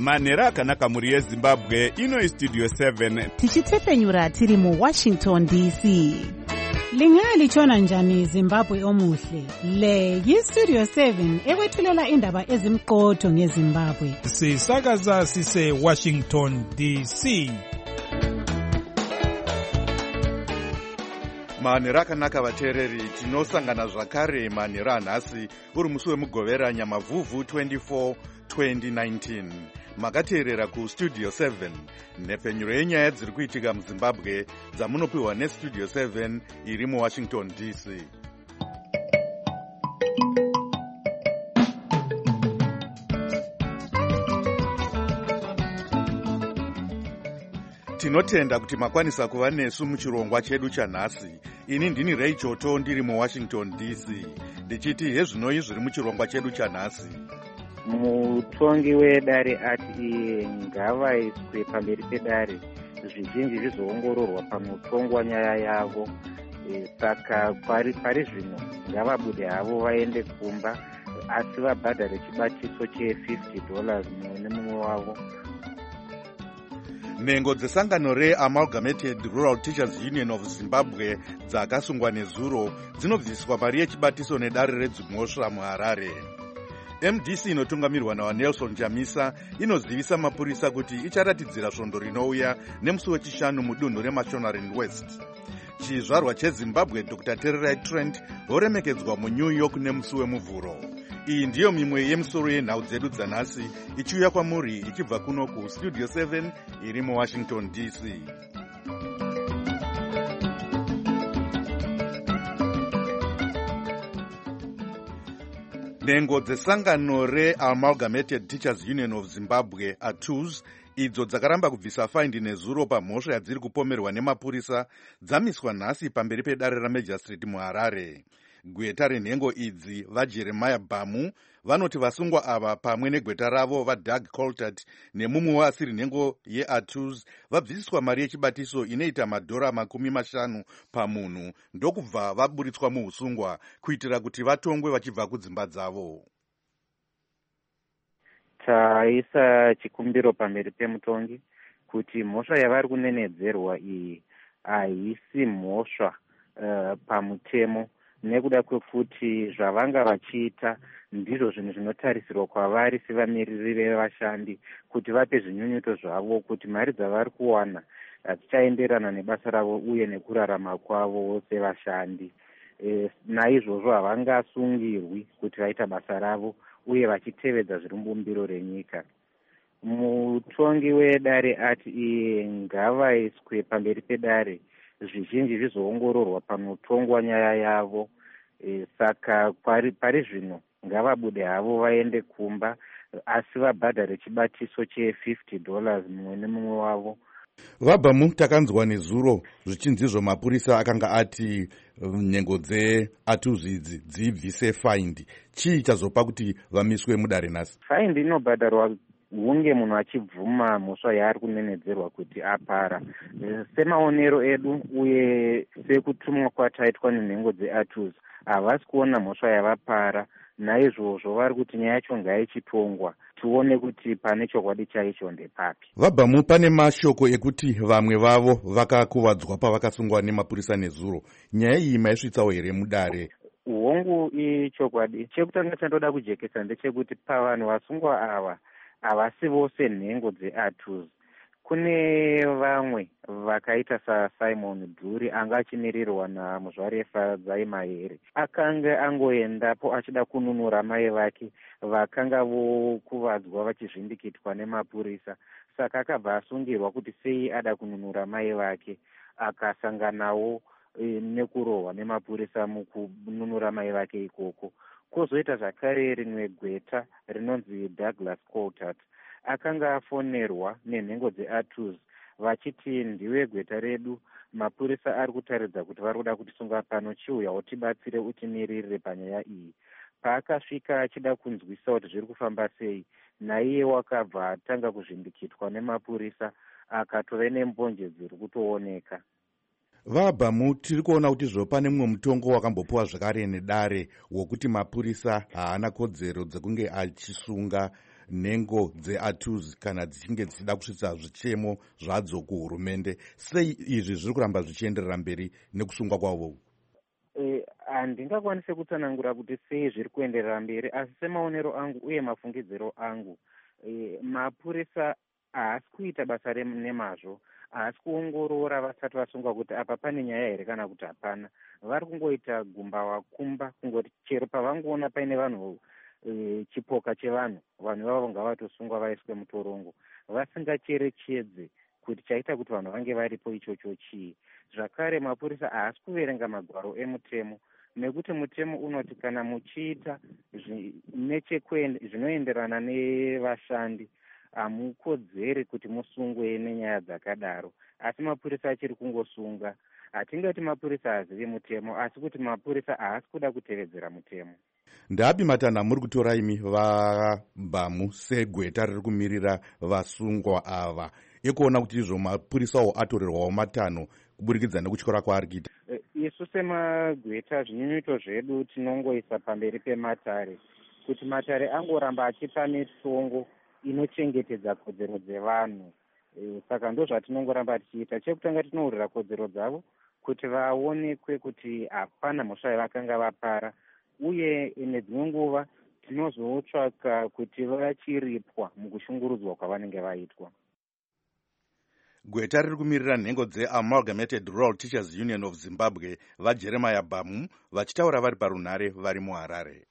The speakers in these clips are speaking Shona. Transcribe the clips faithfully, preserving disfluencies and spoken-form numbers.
manhero akanaka mhuri yezimbabwe. Ino istudio seven tichitefenyura tiri muwashington D C. Lingalitshona njani Zimbabwe omuhle? Le yistudio seven ekwethulela indaba ezimqotho ngeZimbabwe. Sisakaza sise Washington D C. manhero akanaka vateereri, tinosangana zvakare manhero anhasi uri musi wemugovera nyamavhuvhu twenty-four twenty nineteen. Makateerera kustudio seven, nhepfenyuro yenyaya dziri kuitika muzimbabwe dzamunopiwa nestudio seven iri muwashington D C. Tinotenda kuti makwanisa kuva nesu muchirongwa chedu chanhasi. Ini ndini Ray Choto ndiri muwashington D C, ndichiti hezvinoi zviri muchirongwa chedu chanhasi. Mutongi wedare ati iye ngavaiswe pamberi pedare, zvizhinji zvizoongororwa pamutongo wanyaya yavo. E, saka pari pari zvino ngavabude havo vaende kumba, asi vabhadhare chibatiso che-fifty dollars mumwe nemumwe wavo. Nhengo dzesangano reAmalgamated Rural Teachers Union of Zimbabwe dzakasungwa nezuro dzinobviswa mari yechibatiso nedare redzimhosva muHarare. M D C inotungamirwa nawaNelson Chamisa inozivisa mapurisa kuti icharatidzira svondo rinouya nemusi wechishanu mudunhu reMashonaland West. Chizvarwa cheZimbabwe Doctor Tererai Trent voremekedzwa muNew York nemusi wemuvhuro. Iyi ndiyo mimwe yemisoro yenhau dzedu dzanhasi ichiuya kwamuri ichibva kuno kustudio seven iri muwashington D C. Nhengo dzesangano reAmalgamated Teachers Union of Zimbabwe A T U Z idzo dzakaramba kubvisa faindi nezuro pamhosva yadziri kupomerwa nemapurisa dzamiswa nhasi pamberi pedare raMajistrate muHarare. Gweta renhengo idzi vaJeremiah Bamu vanoti vasungwa ava pamwe negweta ravo vaDoug Coltart nemumwe asiri nhengo yeA T U Z vabvisiswa mari yechibatiso inoita madhora makumi mashanu pamunhu ndokubva vaburitswa muusungwa kuitira kuti vatongwe vachibva kudzimba dzavo. Taisa chikumbiro pamberi pemutongi kuti mhosva yavari kunenedzerwa iyi haisi mhosva uh, pamutemo, nekuda kwekuti zvavanga vachiita ndizvo zvinhu zvinotarisirwa kwavari sevamiriri vevashandi kuti vape zvinyunyuto zvavo kuti mari dzavari kuwana hadzichaenderana nebasa ravo uye nekurarama kwavo sevashandi. E, naizvozvo havangasungirwi kuti vaita basa ravo uye vachitevedza zviri mubumbiro renyika. Mutongi wedare ati iye ngavaiswe pamberi pedare, zvizhinji zvizoongororwa pamutongo wanyaya yavo. E, saka pari, pari zvino ngavabude havo vaende kumba, asi vabhadhare chibatiso che-fifty dollars mumwe nemumwe wavo. Vabamu takanzwa nezuro zvichinzizvo mapurisa akanga ati nhengo dzeA T U Z idzi dzibvise faindi. Chii chazopa kuti vamiswe mudare nhasi? Faindi inobhadharwa hunge munhu achibvuma mhosva yaari kunenedzerwa kuti apara. Semaonero edu uye sekutumwa kwataitwa nenhengo dzeA T U Z havasi kuona mhosva yavapara, naizvozvo vari kuti nyaya yacho ngaichitongwa tione kuti pane chokwadi chaicho ndepapi. Vabhamu, pane mashoko ekuti vamwe vavo vakakuvadzwa pavakasungwa nemapurisa nezuro. Nyaya iyi maisvitsawo here mudare? Hongu ichokwadi. Chekutanga chandoda kujekesa ndechekuti pavanhu vasungwa ava havasi vose nhengo dzeA T U Z. Kune vamwe vakaita saSimon Dhuri anga achimirirwa naMuzvarefa Dzaimahere. Akanga angoendapo achida kununura mai vake vakanga vokuvadzwa vachizvindikitwa nemapurisa. Saka akabva asungirwa kuti sei ada kununura mai vake, akasanganawo e, nekurohwa nemapurisa mukununura mai vake ikoko. Kozoita zvakare rimwe gweta rinonzi Douglas Coltart akanga afonerwa nenhengo dzeA T U Z vachiti ndiwe gweta redu, mapurisa ari kutaridza kuti vari kuda kutisunga pano, chiuya utibatsire utimiririre panyaya iyi. Paakasvika achida kunzwisa kuti zviri kufamba sei, naiye wakabva atanga kuzvindikitwa nemapurisa akatove nembonje dziri kutooneka. Vabhamu, tiri kuona kuti zvo pane mumwe mutongo wakambopuwa zvakare nedare wokuti mapurisa haana kodzero dzekunge achisunga nhengo dzeatus kana dzichinge dzichida kusvitsa zvichemo zvadzo kuhurumende. Sei izvi zviri kuramba zvichienderera mberi nekusungwa kwavo? Handingakwanise kutsanangura kuti sei zviri kuenderera mberi, asi semaonero angu uye mafungidziro angu, e, mapurisa haasi kuita basa nemazvo, haasi kuongorora vasati vasungwa kuti apa pane nyaya here kana kuti hapana. Vari kungoita gumba wakumba, kungoti chero pavangoona paine vanhu e, chipoka chevanhu, vanhu vavo ngavatosungwa vaiswe mutorongo, vasingacherechedze kuti chaita kuti vanhu vange varipo ichocho chii. Zvakare mapurisa haasi kuverenga magwaro emutemo, nekuti mutemo unoti kana muchiita zvinoenderana nevashandi hamukodzeri kuti musungwe nenyaya dzakadaro. Asi mapurisa achiri kungosunga. Hatingati mapurisa hazivi mutemo, asi kuti mapurisa haasi kuda kutevedzera mutemo. Ndapi matanha muri kutora imi vaBhamu segweta riri kumirira vasungwa ava ekuona kuti izvo mapurisawo atorerwawo matanho kuburikidza nekutyora kwaari kuita? Isu semagweta zvinyunyuto zvedu tinongoisa pamberi pematare kuti matare angoramba achipa mitongo inochengetedza kodzero dzevanhu. E, saka ndo zvatinongoramba tichiita. Chekutanga tinourira kodzero dzavo kuti vaonekwe kuti hapana mhosva yavakanga vapara, uye nedzimwe nguva tinozotsvaka kuti vachiripwa mukushungurudzwa kwavanenge vaitwa. Gweta riri kumirira nhengo dzeAmalgamated Rural Teachers Union of Zimbabwe vaJeremiah Bhamu vachitaura vari parunhare vari muHarare.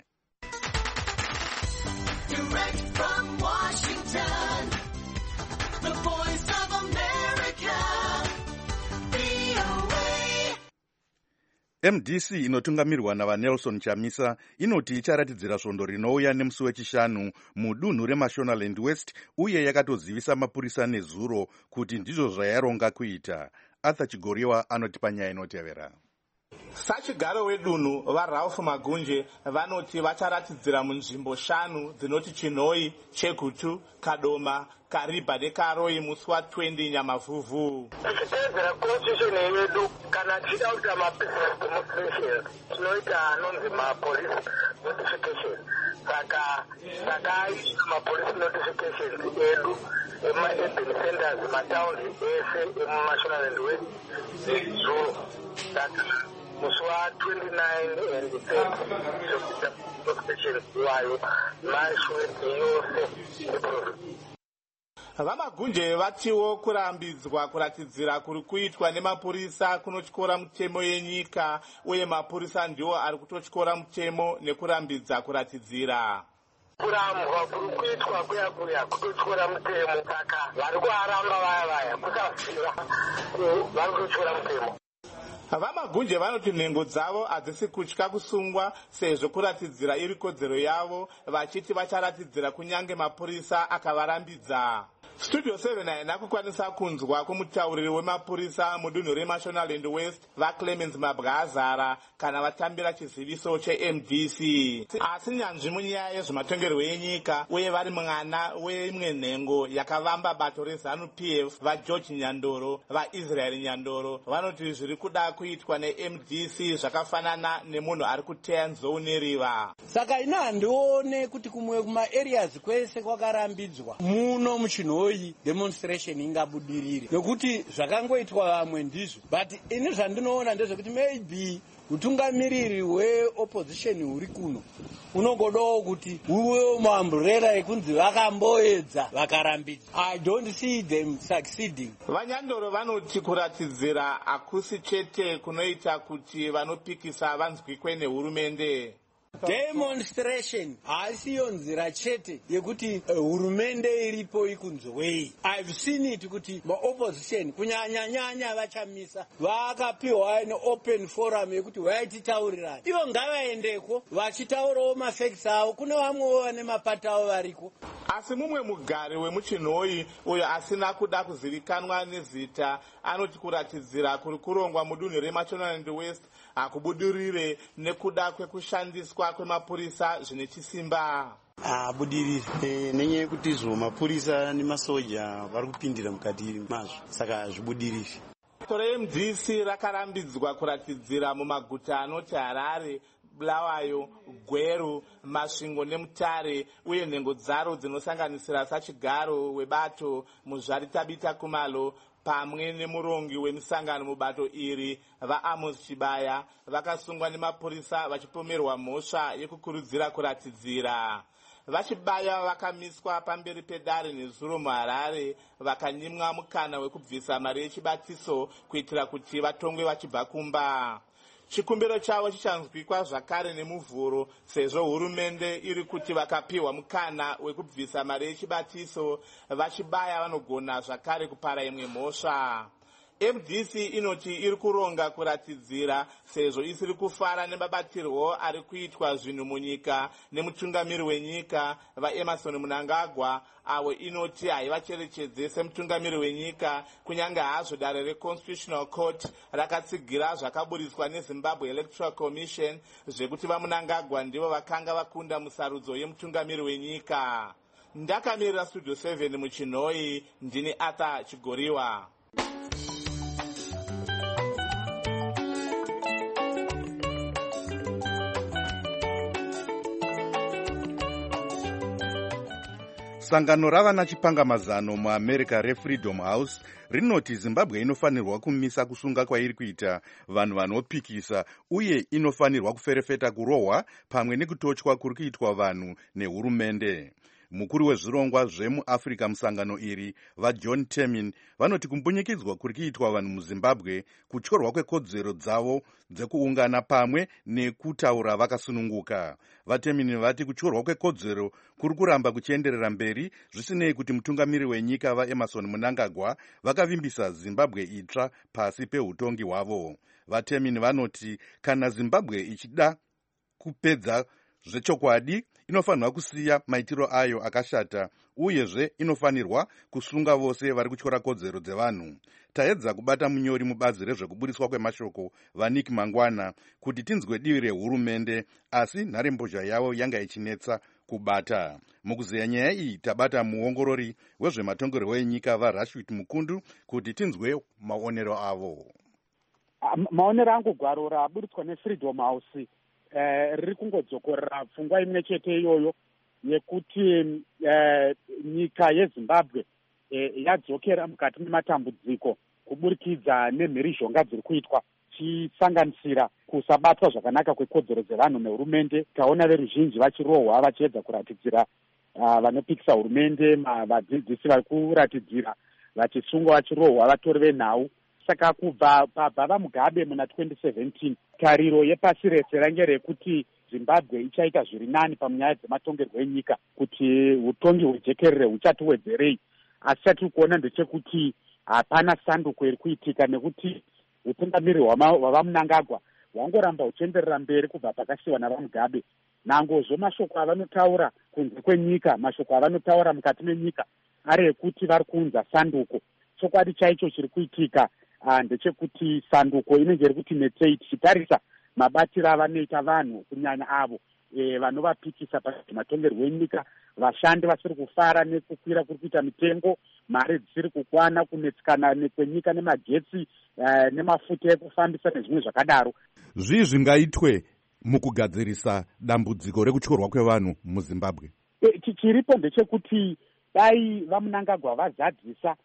Direct from Washington, the voice of America, V O A. M D C inotungamirwa navaNelson Chamisa inoti icharatidzira svondo rinouya nemusi wechishanu mudunhu reMashonaland West, uye yakatozivisa mapurisa nezuro kuti ndizvo zvayaronga kuita. Arthur Chigoriwa anotipa nyaya inotevera. Sachigaro wedunhu vaRalph Magunje vanoti vacharatidzira munzvimbo shanu dzinoti Chinoi, Chegutu, Kadoma, Kariba neKaroi musi wa20 Nyamavhuvhu. Tichitedzera constitution yedu kana tichida kuita mabusiness demonstration tinoita anonzi mapolice notification. Saka takaisa mapolice notification edu ema-urban centers, mataundi ese emuMashonaland West zo saka musi wa29 and thirty sokuita notification wayo mashweti yose. VaMagunje vatiwo kurambidzwa kuratidzira kuri kuitwa nemapurisa kunotyora mutemo yenyika, uye mapurisa ndiwo ari kutotyora mutemo nekurambidza kuratidzira. Kurambwa kuri kuitwa kuya kuya kutotyora mutemo, saka vari kuaramba vaya vaya kusasiva vari kutotyora mutemo. VaMagunje vanoti nhengo dzavo hadzisi kutya kusungwa sezvo kuratidzira iri kodzero yavo, vachiti vacharatidzira kunyange mapurisa akavarambidza. Studio seven haina kukwanisa kunzwa kumutauriri wemapurisa mudunhu reMashonaland West vaClemens Mabwazara kana vatambira chiziviso cheM D C. Asi nyanzvi munyaya yezvematongerwo enyika uye vari mwana weimwe nhengo yakavamba bato reZANU-P F vaGeorge Nyandoro vaIsrael Nyandoro vanoti zviri kuda kuitwa neM D C zvakafanana nemunhu ari kuteya nzou neriva. Saka ina handione kuti kumwe kumaareas kwese kwakarambidzwa muno muChinoi demonstration ingabudirire, nekuti zvakangoitwa vamwe ndizvo. But ini zvandinoona ndezvekuti maybe utungamiriri weopposition huri kuno unongodawo kuti uwe maumbrella ekunzi vakamboedza vakarambidza. I don't see them succeeding. VaNyandoro vanoti kuratidzira hakusi chete kunoita kuti vanopikisa vanzwikwe nehurumende. Demonstration haisiyo nzira chete yekuti hurumende iripo ikunzwei. I've seen it kuti maopposition kunyanya nyanya vachamisa vakapiwa neopen forum yekuti vaititaurirana. Ivo ngavaendeko vachitaurawo mafacts avo, kune vamwewo vane mapato avo variko. Asi mumwe mugari wemuChinoi uyo asina kuda kuzivikanwa nezita anoti kuratidzira kuri kurongwa mudunhu reMashonaland West hakubudirire nekuda kwekushandiswa kwemapurisa zvine chisimba. Habudirire e, nenyaya yekuti zvo mapurisa nemasoja vari kupindira mukati mazvo, saka hazvibudirire. Bato reM D C rakarambidzwa kuratidzira mumaguta anoti Harare, bulawayo, gweru, masvingo nemutare uye nhengo dzaro dzinosanganisira sachigaro webato muzvaritabita kumalo pamwe nemurongi wemisangano mubato iri vaAmos Chibaya vakasungwa nemapurisa vachipomerwa mhosva yekukurudzira kuratidzira. Vachibaya vakamiswa pamberi pedare nezuro muHarare vakanyimwa mukana wekubvisa mari yechibatiso kuitira kuti vatongwe vachibva kumba. Chikumbiro chavo chichanzwikwa zvakare nemuvhuro sezvo hurumende iri kuti vakapiwa mukana wekubvisa mari yechibatiso vachibaya vanogona zvakare kupara imwe mhosva. M D C inoti iri kuronga kuratidzira sezvo isiri kufara nemabatirwo ari kuitwa zvinhu munyika nemutungamiri wenyika vaEmerson Mnangagwa, avo inoti haivacherechedze semutungamiri wenyika kunyange hazvo dare reConstitutional Court rakatsigira zvakaburiswa neZimbabwe Electoral Commission zvekuti vaMnangagwa ndivo vakanga vakunda musarudzo yemutungamiri wenyika. Ndakamirira Studio seven muChinhoi, ndini Arthur Chigoriwa. Sangano ravana chipangamazano muAmerica reFreedom House rinoti Zimbabwe inofanirwa kumisa kusunga kwairi kuita vanhu vanopikisa uye inofanirwa kuferefeta kurohwa pamwe nekutochwa kuri kuitwa vanhu nehurumende. Mukuru wezvirongwa zvemuAfrica musangano iri vaJohn Temin vanoti kumbunyikidzwa kuri kuitwa vanhu muZimbabwe kutyorwa kwekodzero dzavo dzekuungana pamwe nekutaura vakasununguka. VaTemin vati kutyorwa kwekodzero kuri kuramba kuchienderera mberi zvisinei kuti mutungamiri wenyika vaEmerson Mnangagwa vakavimbisa Zimbabwe itsva pasi peutongi hwavo. VaTemin vanoti kana Zimbabwe ichida kupedza zvechokwadi inofanirwa kusiya maitiro ayo akashata uyezve inofanirwa kusunga vose vari kutyora kodzero dzevanhu. Taedza kubata munyori mubazi rezvekuburiswa kwemashoko vaNick Mangwana kuti tinzwe divi rehurumende, asi nharembozha yavo yanga ichinetsa kubata. Mukuzeya nyaya iyi tabata muongorori wezvematongerwo enyika vaRashid Mukundu kuti tinzwe maonero avo. Maonero angu gwaro raburitswa neFreedom House Uh, riri kungodzokorera pfungwa imwe chete iyoyo yekuti uh, nyika yeZimbabwe uh, yadzokera mukati mematambudziko kuburikidza nemhirizhonga dziri kuitwa chisanganisira kusabatwa zvakanaka kwekodzero dzevanhu nehurumende. Taona veruzhinji vachirohwa vachiedza kuratidzira uh, vanopikisa hurumende, vadzidzisi vari kuratidzira vachisungwa vachirohwa vatori venhau. Saka kubva pabva Mugabe muna twenty seventeen tariro yepasi rese range rekuti Zimbabwe ichaita zviri nani panyaya dzematongerwo enyika, kuti utongi hwejekerere huchatiwedzerei. Asi chatiri kuona ndechekuti hapana sanduko iri kuitika nekuti utungamiri hwavaMnangagwa hwangoramba huchienderera mberi kubva pakasiyiwa navaMugabe. Nangozvo mashoko avanotaura kunze kwenyika, mashoko avanotaura mukati menyika ari ekuti vari kuunza sanduko. Chokwadi chaicho chiri kuitika Uh, ndechekuti sanduko inenge iri kuti netsei tichitarisa mabatiro avanoita vanhu kunyanya avo e, vanovapikisa pamatongerwo enyika, vashandi vasiri kufara nekukwira kuri kuita mitengo, mari dzisiri kukwana, kunetsikana nekwenyika nemagetsi uh, nemafuta ekufambisa nezvimwe zvakadaro. Zvii zvingaitwe mukugadzirisa dambudziko rekutyorwa kwevanhu muZimbabwe? E, chiripo ndechekuti dai vaMnangagwa vazadzisa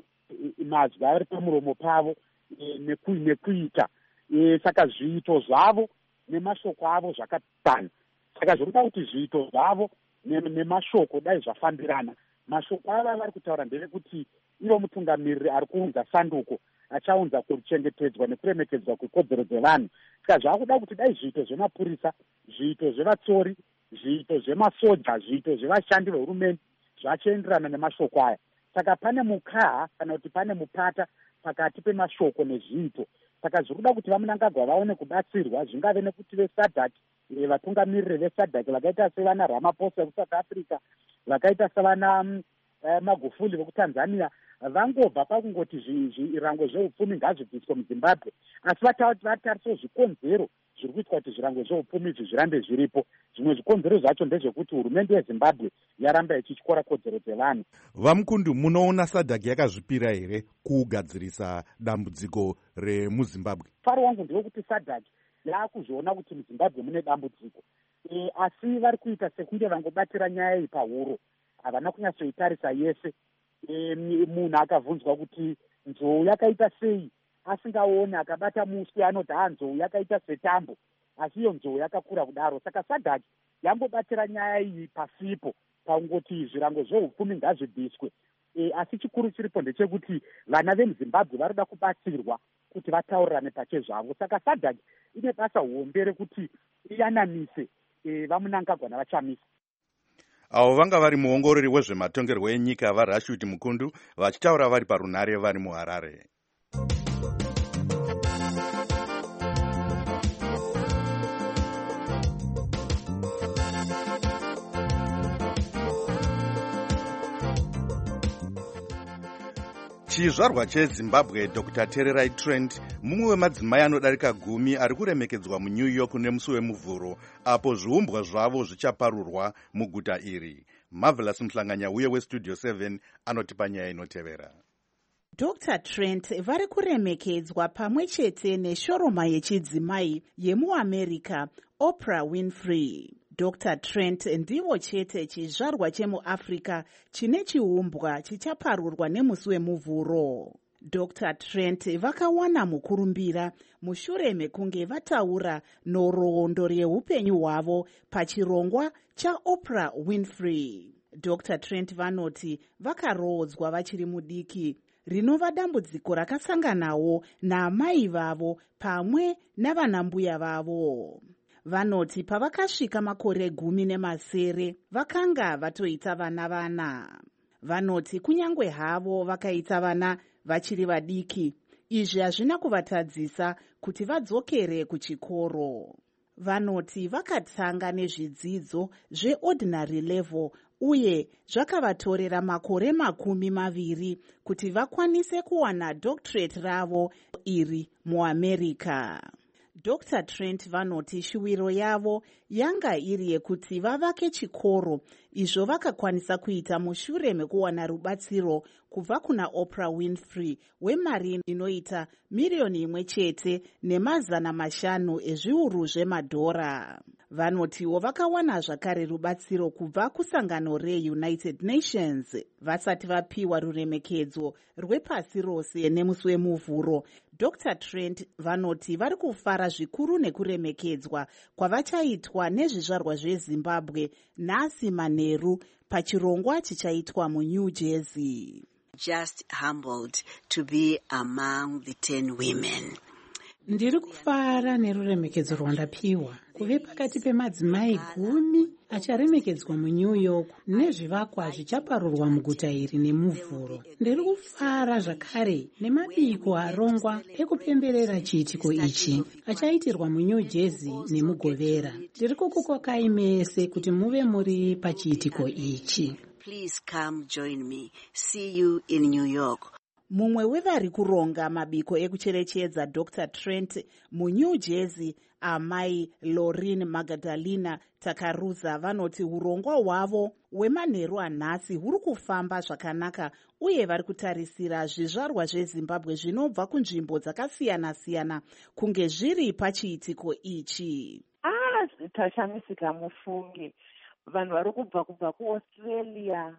mazwi ari pamuromo pavo e, neku, nekuita e, saka zviito zvavo nemashoko avo zvakatana. Saka zvirikuda kuti zviito zvavo nemashoko dai zvafambirana. Mashoko ava vari kutaura ndevekuti ivo mutungamiriri ari kuunza sanduko achaunza kuchengetedzwa nekuremekedzwa kwekodzero dzevanhu. Saka zvakuda kuti dai zviito zvemapurisa, zviito zvevatsori, zviito zvemasoja, zviito zvevashandi vehurumende zvachienderana nemashoko aya. Saka pane mukaha kana kuti pane mupata pakati pemashoko nezviito. Saka zvikuda kuti vaMnangagwa vaone kubatsirwa, zvingave nekuti veSADC, vatungamiriri veSADC vakaita sevana Ramaphosa veSouth Africa, vakaita sevana uh, Magufuli vekuTanzania, vangobva pakungoti zvirango zveupfumi ngazvibviswe muZimbabwe, asi vatarisawo zvikonzero zviri kuitwa kuti zvirango zveupfumi izvi zvirambe zviripo. Zvimwe zvikonzero zvacho ndezvekuti hurumende yeZimbabwe yaramba ichityora kodzero dzevanhu. Vamukundu, munoona SADC yakazvipira here kugadzirisa dambudziko remuZimbabwe? Faro wangu ndewekuti SADC yaakuzviona kuti muzimbabwe mune dambudziko. E, asi vari kuita sekunge vangobatira nyaya iyi pahuro, havana kunyatsoitarisa yese. E, munhu akabvunzwa kuti nzou yakaita sei asingaoni, akabata muswe anoti ha nzou yakaita setambo, asi iyo nzou yakakura kudaro. Saka sadhaki yambobatira nyaya iyi pasipo pangoti zvirango zveupfumi ngazvibviswe. E, asi chikuru chiripo ndechekuti vana vemuzimbabwe varoda kubatsirwa kuti vataurirane pachezvavo. Saka sadhaki ine basa hombe rekuti iyanamise e, vamunangagwa navachamisa. Avo vanga vari muongorori wezvematongerwo enyika vaRashid Mukundu vachitaura vari parunare vari muHarare. Chizvarwa cheZimbabwe Doctor Tererai Trent, mumwe wemadzimai anodarika gumi ari kuremekedzwa muNew York nemusi wemuvhuro, apo zviumbwa zvavo zvichaparurwa muguta iri. Marvelous Mhlanganya uye weStudio seven anotipa nyaya inotevera. Doctor Trent vari kuremekedzwa pamwe chete neshoroma yechidzimai yemuAmerica Oprah Winfrey. Doctor Trent ndivo chete chizvarwa chemuAfrica chine chiumbwa chichaparurwa nemusi wemuvhuro. Doctor Trent vakawana mukurumbira mushure mekunge vataura nhoroondo yeupenyu hwavo pachirongwa chaOprah Winfrey. Doctor Trent vanoti vakaroodzwa vachiri mudiki, rinova dambudziko rakasanganawo naamai vavo pamwe navanambuya vavo. Vanoti pavakasvika makore gumi nemasere vakanga vatoita vana vana. Vanoti kunyangwe havo vakaita vana vachiri vadiki, izvi hazvina kuvatadzisa kuti vadzokere kuchikoro. Vanoti vakatanga nezvidzidzo zveordinary level uye zvakavatorera makore makumi maviri kuti vakwanise kuwana doctorate ravo iri muAmerica. Doctor Trent vanoti shuwiro yavo yanga iri yekuti vavake chikoro, izvo vakakwanisa kuita mushure mekuwana rubatsiro kubva kuna Oprah Winfrey wemari inoita miriyoni imwe chete nemazana mashanu ezviuru zvemadhora. Vanotiwo vakawana zvakare rubatsiro kubva kusangano reUnited Nations vasati vapiwa ruremekedzo rwepasi rose nemusi wemuvhuro. Doctor Trent vanoti vari kufara zvikuru nekuremekedzwa kwavachaitwa nezvizvarwa zveZimbabwe nhasi manheru pachirongwa chichaitwa muNew Jersey. Just humbled to be among the ten women. Ndiri kufara neruremekedzo rwandapiwa kuve pakati pemadzimai gumi acharemekedzwa muNew York nezvivakwa zvichaparurwa muguta iri nemuvhuro. Ndiri kufara zvakare nemabiko arongwa ekupemberera chiitiko ichi achaitirwa muNew Jersey nemugovera. Ndiri kukukokai mese kuti muve muri pachiitiko ichi. Please come join me. See you in New York. Mumwe wevari kuronga mabiko ekucherechedza Doctor Trent muNew Jersey, amai Lauren Magdalena Takaruza vanoti urongwa hwavo hwemanheru anhasi huri kufamba zvakanaka uye vari kutarisira zvizvarwa zveZimbabwe zvinobva kunzvimbo dzakasiyana-siyana kunge zviri pachiitiko ichi. Ah, tashamisika mufungi. Vanhu vari kubva kubva kuAustralia,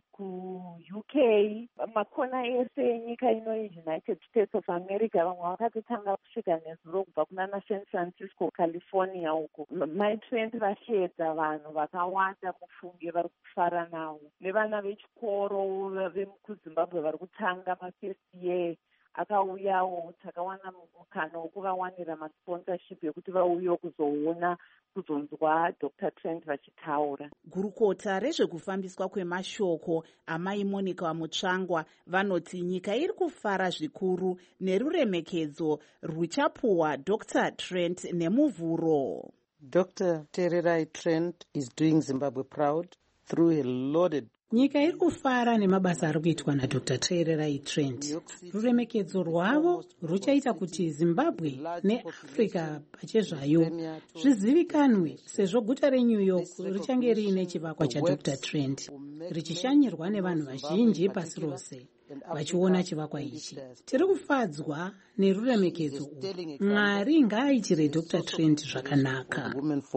kuU K, makona ese enyika ino United States of America, vamwe vakatotanga kusvika nezuro kubva kunana San Francisco, California uko. Mai Trent vasheedza vanhu vakawanda mufungi vari kufara navo. Nevana vechikoro vekuZimbabwe vari kutanga mafirst year akauyawo, takawana mukana wokuvawanira masponsorship yekuti vauyewo kuzoona kuzonzwa Doctor Trent vachitaura. Gurukota rezvekufambiswa kwemashoko amai Monica Mutsvangwa vanoti nyika iri kufara zvikuru neruremekedzo ruchapuwa Doctor Trent nemuvhuro. Doctor Tererai Trent is doing Zimbabwe proud through a loaded Nyika iri kufara nemabasa ari kuitwa nadr Tererai Trent. Ruremekedzo rwavo ruchaita kuti Zimbabwe neAfrica pachezvayo zvizivikanwe, sezvo guta reNew York richange riine chivakwa chadr Trent, richishanyirwa nevanhu vazhinji pasi rose vachiona chivakwa ichi. Tiri kufadzwa neruremekedzo urwu. Mwari ngaaitire dr Trent zvakanaka.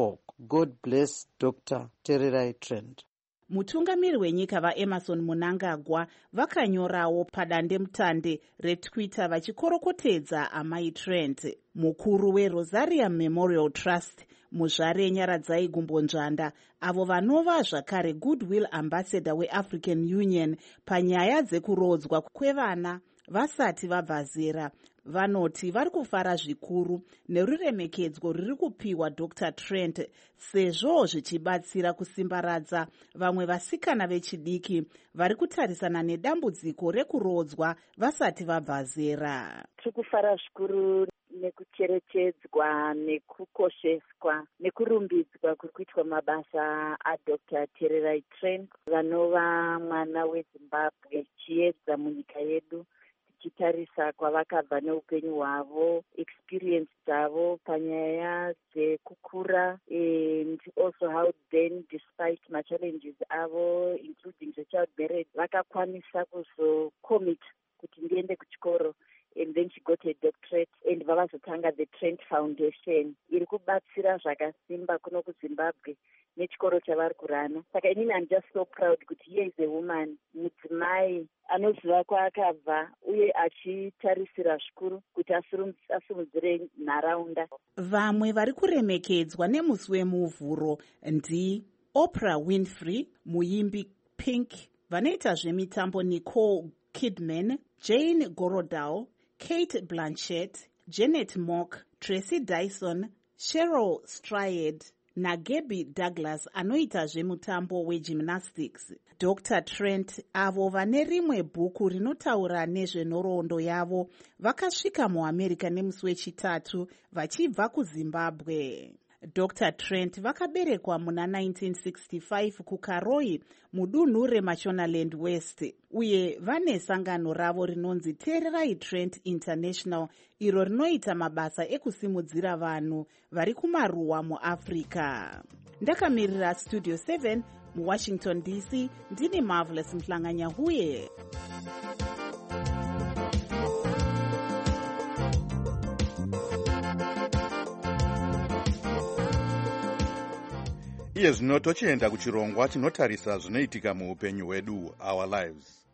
God bless Doctor Tererai Trent. Mutungamiri wenyika vaEmerson Mnangagwa vakanyorawo padandemutande retwitter vachikorokotedza amai Trent. Mukuru weRosarium Memorial Trust muzvare Nyaradzai Gumbonzvanda, avo vanova zvakare Goodwill Ambassador weAfrican Union panyaya dzekurodzwa kwevana vasati vabva zera, vanoti vari kufara zvikuru neruremekedzwa ruri kupiwa dr Trent, sezvo zvichibatsira kusimbaradza vamwe vasikana vechidiki vari kutarisana nedambudziko rekurodzwa vasati vabva zera. Tiri kufara zvikuru nekucherechedzwa, nekukosheswa, nekurumbidzwa kuri kuitwa mabasa adr Tererai Trent, vanova mwana weZimbabwe, chiedza munyika yedu, tichitarisa kwavakabva neupenyu hwavo, experience dzavo panyaya dzekukura, and also how then despite machallenges avo including the child marriage, vakakwanisa kuzocommit kuti ndiende kuchikoro, and then she got a doctorate, and vavazotanga the Trent Foundation iri kubatsira zvakasimba kuno kuZimbabwe nechikoro chavari kurana. Saka inini I'm just so proud kuti here is a woman, mudzimai anoziva kwaakabva uye achitarisira zvikuru kuti asimudzire nharaunda. Vamwe vari kuremekedzwa nemusi wemuvhuro ndi Oprah Winfrey, muimbi Pink, vanoita zvemitambo Nicole Kidman, Jane Gorodao, Kate Blanchett, Janet Mock, Tracy Dyson, Cheryl Strayed naGabby Douglas anoita zvemutambo wegymnastics. dr Trent, avo vane rimwe bhuku rinotaura nezvenhoroondo yavo, vakasvika muAmerica nemusi wechitatu vachibva kuZimbabwe. dr Trent vakaberekwa muna nineteen sixty-five kuKaroi mudunhu reMashonaland West, uye vane sangano ravo rinonzi Tererai Trent International, iro rinoita mabasa ekusimudzira vanhu vari kumaruwa muAfrica. Ndakamirira Studio seven muWashington D C, ndini Marvelous Mhlanganyahuye. Iye zvino tochienda kuchirongwa chinotarisa zvinoitika muupenyu hwedu, our lives.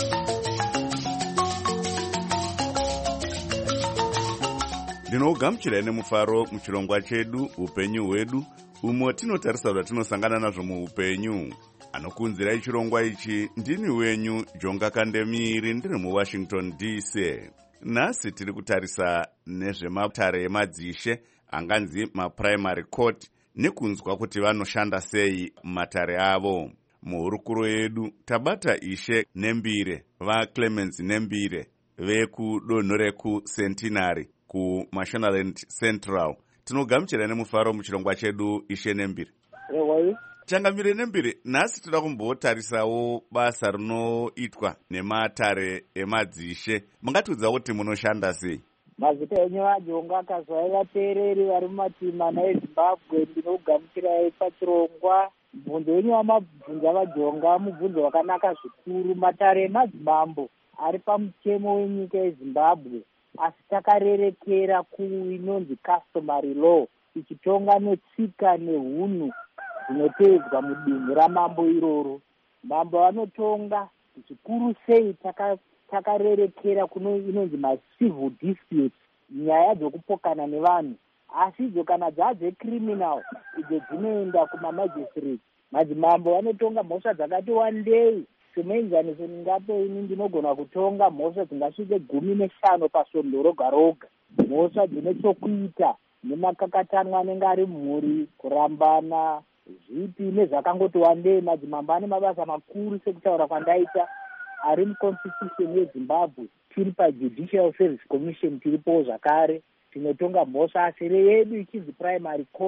Ndinogamuchirai nemufaro muchirongwa chedu upenyu hwedu, umo tinotarisa zvatinosangana nazvo muupenyu. Anokunzirai chirongwa ichi ndini wenyu Jonga Kandemiri, ndiri muWashington D C. Nhasi tiri kutarisa nezvematare emadzishe anganzi maprimary court, nekunzwa kuti vanoshanda sei matare avo. Muhurukuro yedu tabata Ishe Nembire, vaClemens Nembire vekudonho rekuCentenary kuMashonaland Central. Tinogamuchira nemufaro muchirongwa chedu Ishe Nembire. Ewa. Changamire Nembire, nhasi toda kumbotarisawo basa rinoitwa nematare emadzishe. Mungatiudza kuti munoshanda sei? Mazita enyu aJonga akazvai vateereri vari mumatimana eZimbabwe, ndinogamuchirai pachirongwa. Mubvunzo wenyu wamabvunza vaJonga mubvunzo wakanaka zvikuru. Matare emadzimambo ari pamutemo wenyika yeZimbabwe, asi takarerekera kuinonzi customary law, ichitonga netsika nehunhu zvinotevedzwa mudunhu ramambo iroro. Mambo anotonga zvikuru sei takarerekera kuno inonzi macivil disputes, nyaya dzokupokana nevanhu, asi idzo kana dzadze criminal idzo dzinoenda kumamagistrate. Madzimambo anotonga mhosva dzakati wandei, semuenzaniso ndingape ini ndinogona kutonga mhosva dzingasvike gumi neshanu pasvondo roga roga, mhosva dzine chokuita nemakakatanwa anenge ari mhuri, kurambana, zvipi nezvakangoti wandei. Madzimambo ane mabasa makuru sekutaura kwandaita ari muconstitution yeZimbabwe. Tiri paJudicial Service Commission tiripo zvakare, tinotonga mhosva, asi yedu ichizi primary court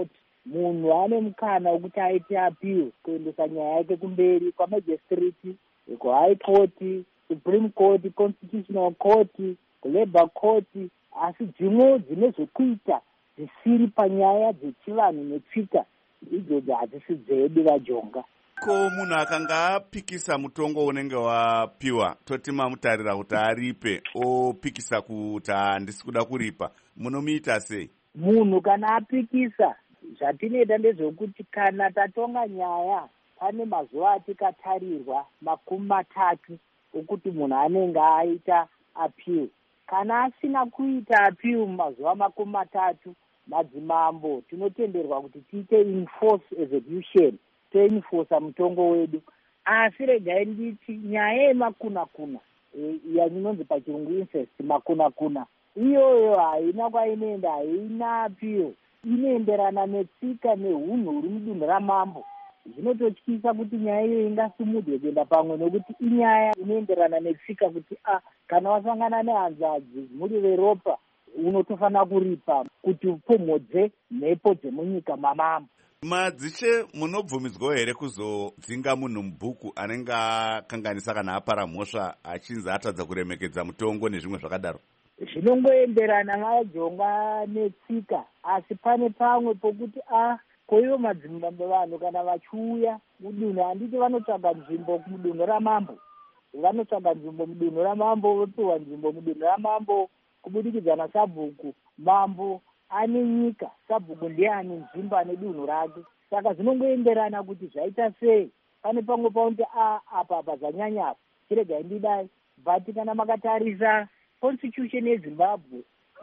munhu ane mukana wekuti aite appeal kuendesa nyaya yake kumberi kwamajistrate, kuhigh court, supreme court, constitutional court, kulabour court, asi dzimwe dzine zvekuita zvisiri panyaya dzechivanhu netsika idzodzo hadzisi dzedu vajonga. Ko munhu akanga apikisa mutongo unenge wapiwa, toti mamutarira kuti aripe, opikisa kuti handisi kuda kuripa, munomuita sei? Munhu kana apikisa, zvatinoita ndezvekuti kana tatonga nyaya pane mazuva atikatarirwa makumi matatu okuti munhu anenge aita appeal. Kana asina kuita appeal mazuva makumi matatu, madzimambo tinotenderwa kuti tiite enforce execution, toenforce mutongo wedu. Asi regai nditi nyaya yemakuna kuna yainonzi pachirungu incest, makuna kuna iyoyo haina kwainoenda, haina appeal, inoenderana netsika neunhu huri mudunhu ramambo. Zvinototyisa kuti nyaya iyo ingasumudzwe kuenda pamwe, nokuti inyaya inoenderana netsika kuti a kana wasangana nehanzvadzi muri veropa unotofanira kuripa kuti upomhodze mhepo dzemunyika mamambo. Madzishe, munobvumidzwa here kuzodzinga munhu mubhuku anenge akanganisa kana apara mhosva achinzi atadza kuremekedza mutongo nezvimwe zvakadaro? Zvinongoenderana vajonga netsika, asi pane pamwe pokuti a koivo madzimambo vanhu kana vachiuya mudunhu, handiti vanotsvaga nzvimbo mudunhu ramambo, vanotsvaga nzvimbo mudunhu ramambo, vopiwa nzvimbo mudunhu ramambo kubudikidza nasabhuku. Mambo ane nyika, sabhuku ndiye ane nzvimbo ane dunhu rake. Saka zvinongoenderana kuti zvaita sei. Pane pamwe pauti a apa apa zvanyanya apa, chiregai ndidai, but kana makatarisa constitution yeZimbabwe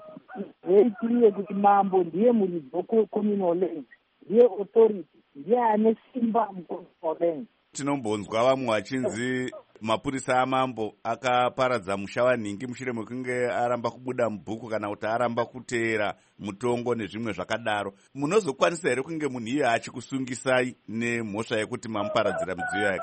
very clear kuti mambo ndiye muridzi wecommunal land, ndiye authority, ndiye ane simba mucommunal land. Tinombonzwa vamwe vachinzi mapurisa amambo akaparadza musha wanhingi mushure mekunge aramba kubuda mubhuku kana kuti aramba kuteera mutongo nezvimwe zvakadaro. Munozokwanisa here kunge munhu iye achikusungisai nemhosva yekuti mamuparadzira midziyo yake?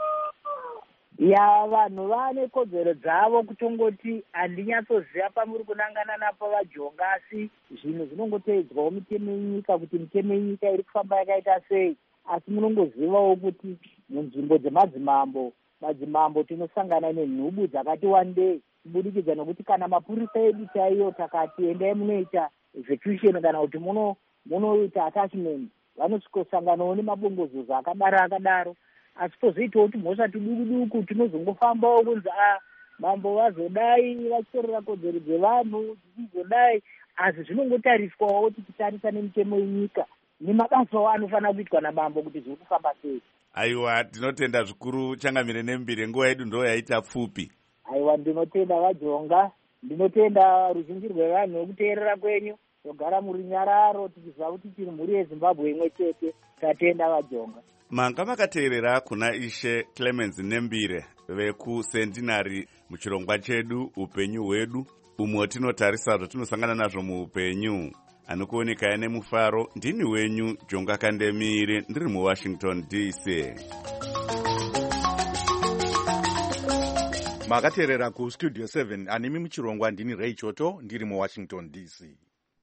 Ya, vanhu vane kodzero dzavo kutongoti handinyatsoziva pamuri kunangana napo vajonga, asi zvinhu zvinongotedzwawo mitemo yenyika kuti mitemo yenyika iri kufamba yakaita sei. Asi munongozivawo kuti munzvimbo dzemadzimambo, madzimambo tinosangana nenhubu dzakati wandei, kubudikidza nokuti kana mapurisa edu chaiyo takati endai munoita execution kana kuti munoita attachment, vanosvikosanganawo nemabongozozo akadaro akadaro. Asi pozoitawo kuti mhosva tiduku duku tinozongofambawo kunzi a mambo vazodai vachitorera kodzero dzevanhu dzichizodai, asi zvinongotariswawo kuti titarisa nemitemo yenyika nemabasa anofanira kuitwa namambo kuti zviri kufamba sei. Aiwa, tinotenda zvikuru Changamire Nembire, nguva yedu ndo yaita pfupi. Aiwa, ndinotenda vajonga, ndinotenda ruzhinji rwevanhu nekuteerera kwenyu. Togara muri nyararo tichiziva kuti tiri mhuri yeZimbabwe imwe chete. Tatenda vajonga. Manga makateerera kuna Ishe Clemens Nembire vekucentenary muchirongwa chedu upenyu hwedu, umwe tinotarisa zvatinosangana nazvo muupenyu. Anokuoneka ene mufaro, ndini wenyu Jonga Kandemire, ndiri muWashington D C. Makateerera ku Studio seven, animi muchirongwa ndini Ray Choto, ndiri muWashington D C.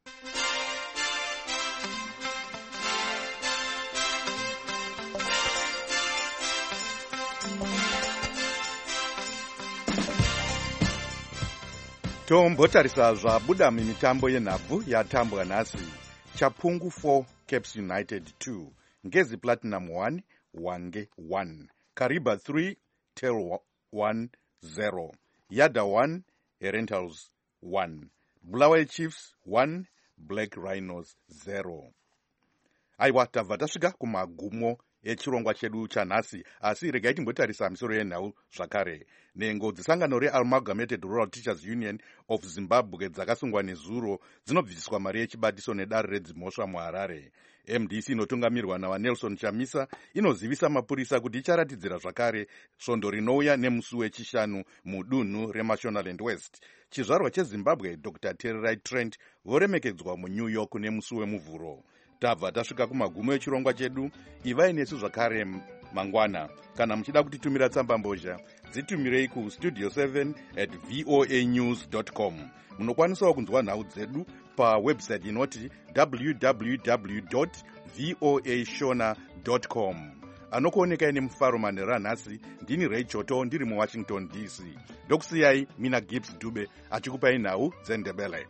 Tombotarisa zvabuda mimitambo yenhabvu yatambwa nhasi. Chapungu four, Caps United two, Ngezi Platinum one, Wange one, Kariba three, Tel one, zero, Yada one, Rentals one, Bulawayo Chiefs one, Black Rhinos zero. Aiwa, tabva tasvika kumagumo echirongwa chedu chanhasi, asi regai timbotarisa misoro yenhau zvakare. Nhengo dzesangano reAmalgamated Rural Teachers Union of Zimbabwe dzakasungwa nezuro dzinobviswa mari yechibatiso nedare redzimhosva muHarare. M D C inotungamirwa nawaNelson Chamisa inozivisa mapurisa kuti icharatidzira zvakare svondo rinouya nemusi wechishanu mudunhu reMashonaland West. Chizvarwa cheZimbabwe Doctor Tererai Trent voremekedzwa muNew York nemusi wemuvhuro. tabva tasvika kumagumo echirongwa chedu. Ivai nesu zvakare mangwana. Kana muchida kutitumira tsamba mbozha, dzitumirei ku studio seven at voa news dot com. Munokwanisawo kunzwa nhau dzedu pawebsite inoti w w w dot voa shona dot com. Anokuonekai nemufaro manhero nhasi ndini Ray Choto ndiri muWashington D C. Ndokusiyai mina Gibbs Dube achikupai nhau dzeNdebele.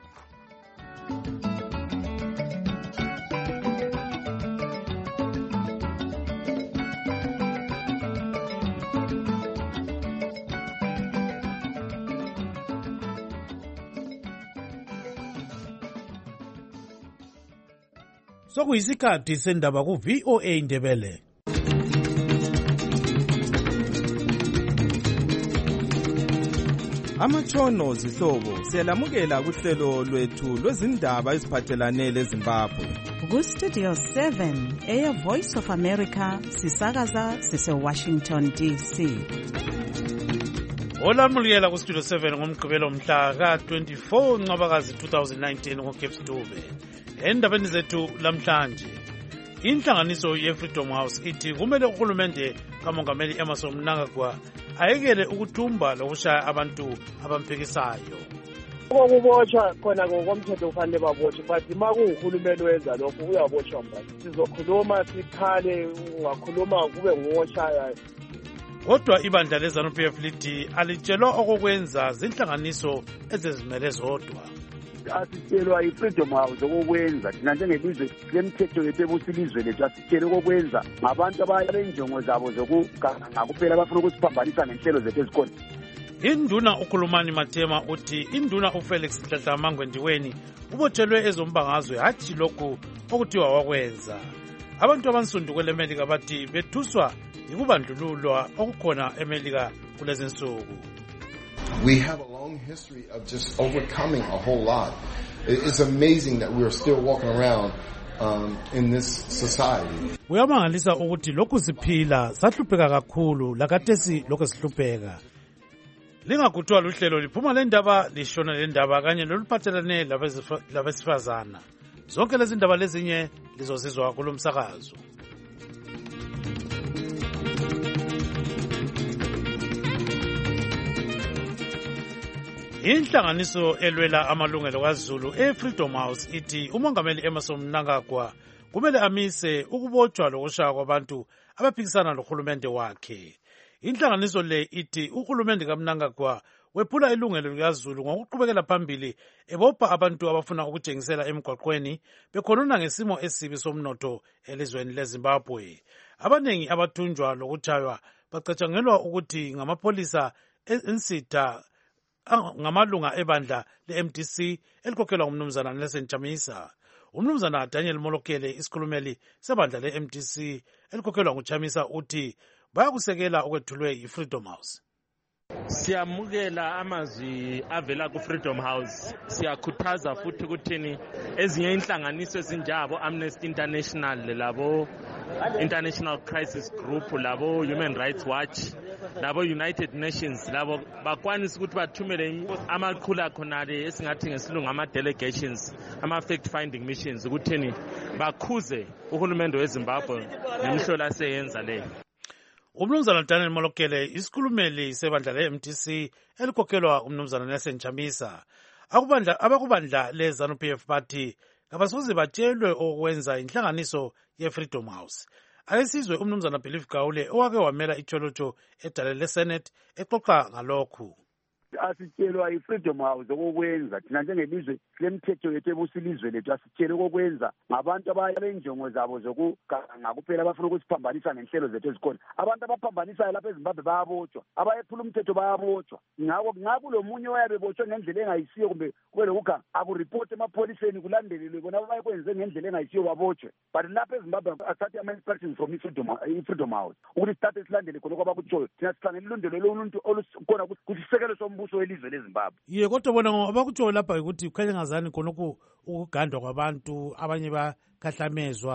Sokuyisikhathi sendaba ku V O A Ndebele. Amatshono zihlobo siyalamukela kuhlelo lwethu lwezindaba eziphathelane leZimbabwe. Ku Studio seven eya Voice of America sisakaza sise Washington D C. Olamukela ku Studio seven ngomgqibelo mhla ka twenty-four Ncwabakazi twenty nineteen ngo Gibbs Dube. Endabeni zethu lamhlanje, inhlanganiso ye-Freedom House ithi kumele uhulumende kamongameli Emmerson Mnangagwa ayekele ukuthumba lokushaya abantu abamphikisayo. Ukubotshwa khona ngokomthetho kufanele babotshwe, but uma kuwuhulumeni wenza lokho uyabotshwa manje. Sizokhuluma sikhale, ungakhuluma kube nguwoshaya. Kodwa ibandla le-ZANU P F lithi alitshelwa okokwenza zinhlanganiso ezizimele zodwa. Asitshelwa i-Freedom House okokwenza thina njengelizwe lemthetho yethu ebusilizwe lethu asitshelwe okokwenza ngabantu abalenjongo zabo zokuganga kuphela abafuna ukusiphambanisa nenhlelo zethu ezikhona. Induna ukhulumani Matema uthi induna uFelix Mhlanhla Ndiweni ubotshelwe ezombangazwe hathi lokhu okuthiwa wakwenza. Abantu abansundu kwelemelika bathi bethuswa yikubandlululwa okukhona emelika kulezi nsuku. We have a long history of just overcoming a whole lot. It's amazing that we are still walking around um, in this society. Uyamangalisa ukuthi lokhu siphila sahlupheka kakhulu lakathesi lokho sihlupheka. Lingakuthwa luhlelo liphuma lendaba lishona lendaba kanye loluphathelane labesifazana. Zonke lezi ndaba lezinye lizozizwa kulomsakazo. Inhlanganiso elwela amalungelo kaZulu e-Freedom House ithi umongameli Emmerson Mnangagwa kumele amise ukubotshwa lokushaya kwabantu abaphikisana lohulumende wakhe. Inhlanganiso le ithi uhulumende kaMnangagwa wephula ilungelo likaZulu ngokuqhubekela phambili ebopha abantu abafuna ukujengisela emgwaqweni bekhonona ngesimo esibi somnotho elizweni leZimbabwe. Abanengi abathunjwa lokuthaywa bacatshangelwa ukuthi ngamapolisa ensitha ngamalunga ebandla le-M D C elikhokhelwa ngumnumzana Nelson Chamisa. Umnumzana Daniel Molokele isikhulumeli sebandla le-M D C elikhokhelwa nguChamisa uthi bayakusekela okwethulwe yi-Freedom House. Siyamukela amazwi avela ku-Freedom House. Siyakhuthaza futhi ukuthini ezinye inhlanganiso ezinjabo Amnesty International labo International Crisis Group labo Human Rights Watch labo United Nations labo bakwanisa ukuthi bathumele amaqhula khonale esingathi ngesilungu ama delegations ama fact finding missions ukuthini bakhuze uhulumende weZimbabwe nemihlola aseyenza leyo. Umnumzana Daniel Molokele isikhulumeli sebandla le-M D C elikhokhelwa umnumzana Nelson Chamisa. Akubandla abakubandla le-ZANU P F bathi kabasoze batshelwe okwenza inhlanganiso ye-Freedom House. Akesizwe umnumzana Belief Gawule owake wamela icholocho edale le-Senate exoxa ngalokhu. Asitshelwa i-Freedom House okokwenza thina njengelizwe lemthetho yethu ebusilizwe lethu asitshelwe okokwenza ngabantu abalenjongo zabo zokuganga kuphela abafuna ukusiphambanisa nenhlelo zethu ezikhona. Abantu abaphambanisayo lapha eZimbabwe bayabotshwa, abayephula umthetho bayabotshwa. Ngakho ngakho lo munye oyabe botshwe ngendlela engayisiyo kumbe kube lokuganga akuripoti emapholiseni kulandelelwe bona abayekwenze ngendlela engayisiyo babotshwe. But lapha eZimbabwe asathe ama-instructions from i-Freedom House ukuthi sithathe silandele khona kwabakutshoyo. Thina sihlangene ilundelo loluntu olukhona kusisekelo sombuso welizwe leZimbabwe. Ye kodwa bona abakutshoyo lapha ukuthi kukhanya ngazani khonokho ukugandwa kwabantu abanye bakhahlamezwa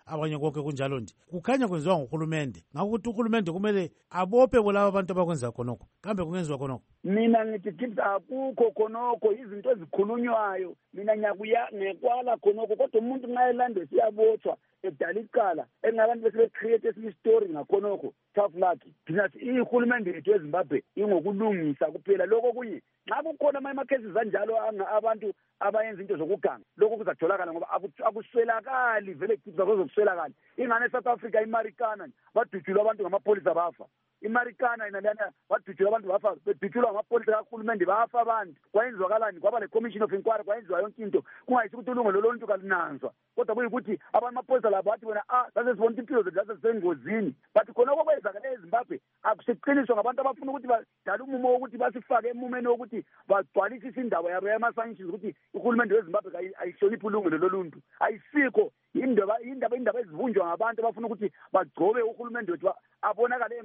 abanye konke kunjalo nje kukhanya kwenziwa nguhulumende ngakuthi uhulumende kumele abophe kulabo abantu abakwenza khonokho kambe kungenziwa khonokho. Mina ngithi kithi akukho khonokho izinto ezikhulunywayo mina nyakuya ngekwala khonokho kodwa umuntu nxa elande siyabotshwa edala icala engabantu bese becreate esinye istory ngakhonokho tough luck. Thina ihulumende yethu eZimbabwe ingokulungisa kuphela lokho kunye nxa kukhona ama-cases anjalo abantu abayenza into zokuganga lokho kuzatholakala ngoba akuswelakali vele kuzokuswelakala. Ingane eSouth Africa iMarikana badutshulwa abantu ngamapholisa bafa. iMarikana inalana badutshulwa abantu bafa bedutshulwa ngamapholisa kahulumende bafa abantu kwayenziwakalani kwaba le-commission of inquiry kwayenziwa yonke into kungayisi ukuthi ulungelo loluntu kalinanzwa kodwa kuyikuthi abamapholisa labo bathi bona ah sasesibona impilo zethu zasesengozini but khonoko kwenzakale eZimbabwe akusiqiniswa ngabantu abafuna ukuthi badala umumo wokuthi basifake emumeni wokuthi bagcwalisise indaba yabo yama-sanctions ukuthi uhulumende weZimbabwe ayihloniphi ulungelo loluntu. Ayisikho indaba indaba indaba ezivunjwa ngabantu abafuna ukuthi bagcobe uhulumende wethu abonakale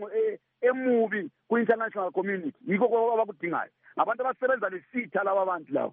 emubi ku-international community. Yikho abakudingayo ngabantu abasebenza lesitha laba abantu labo.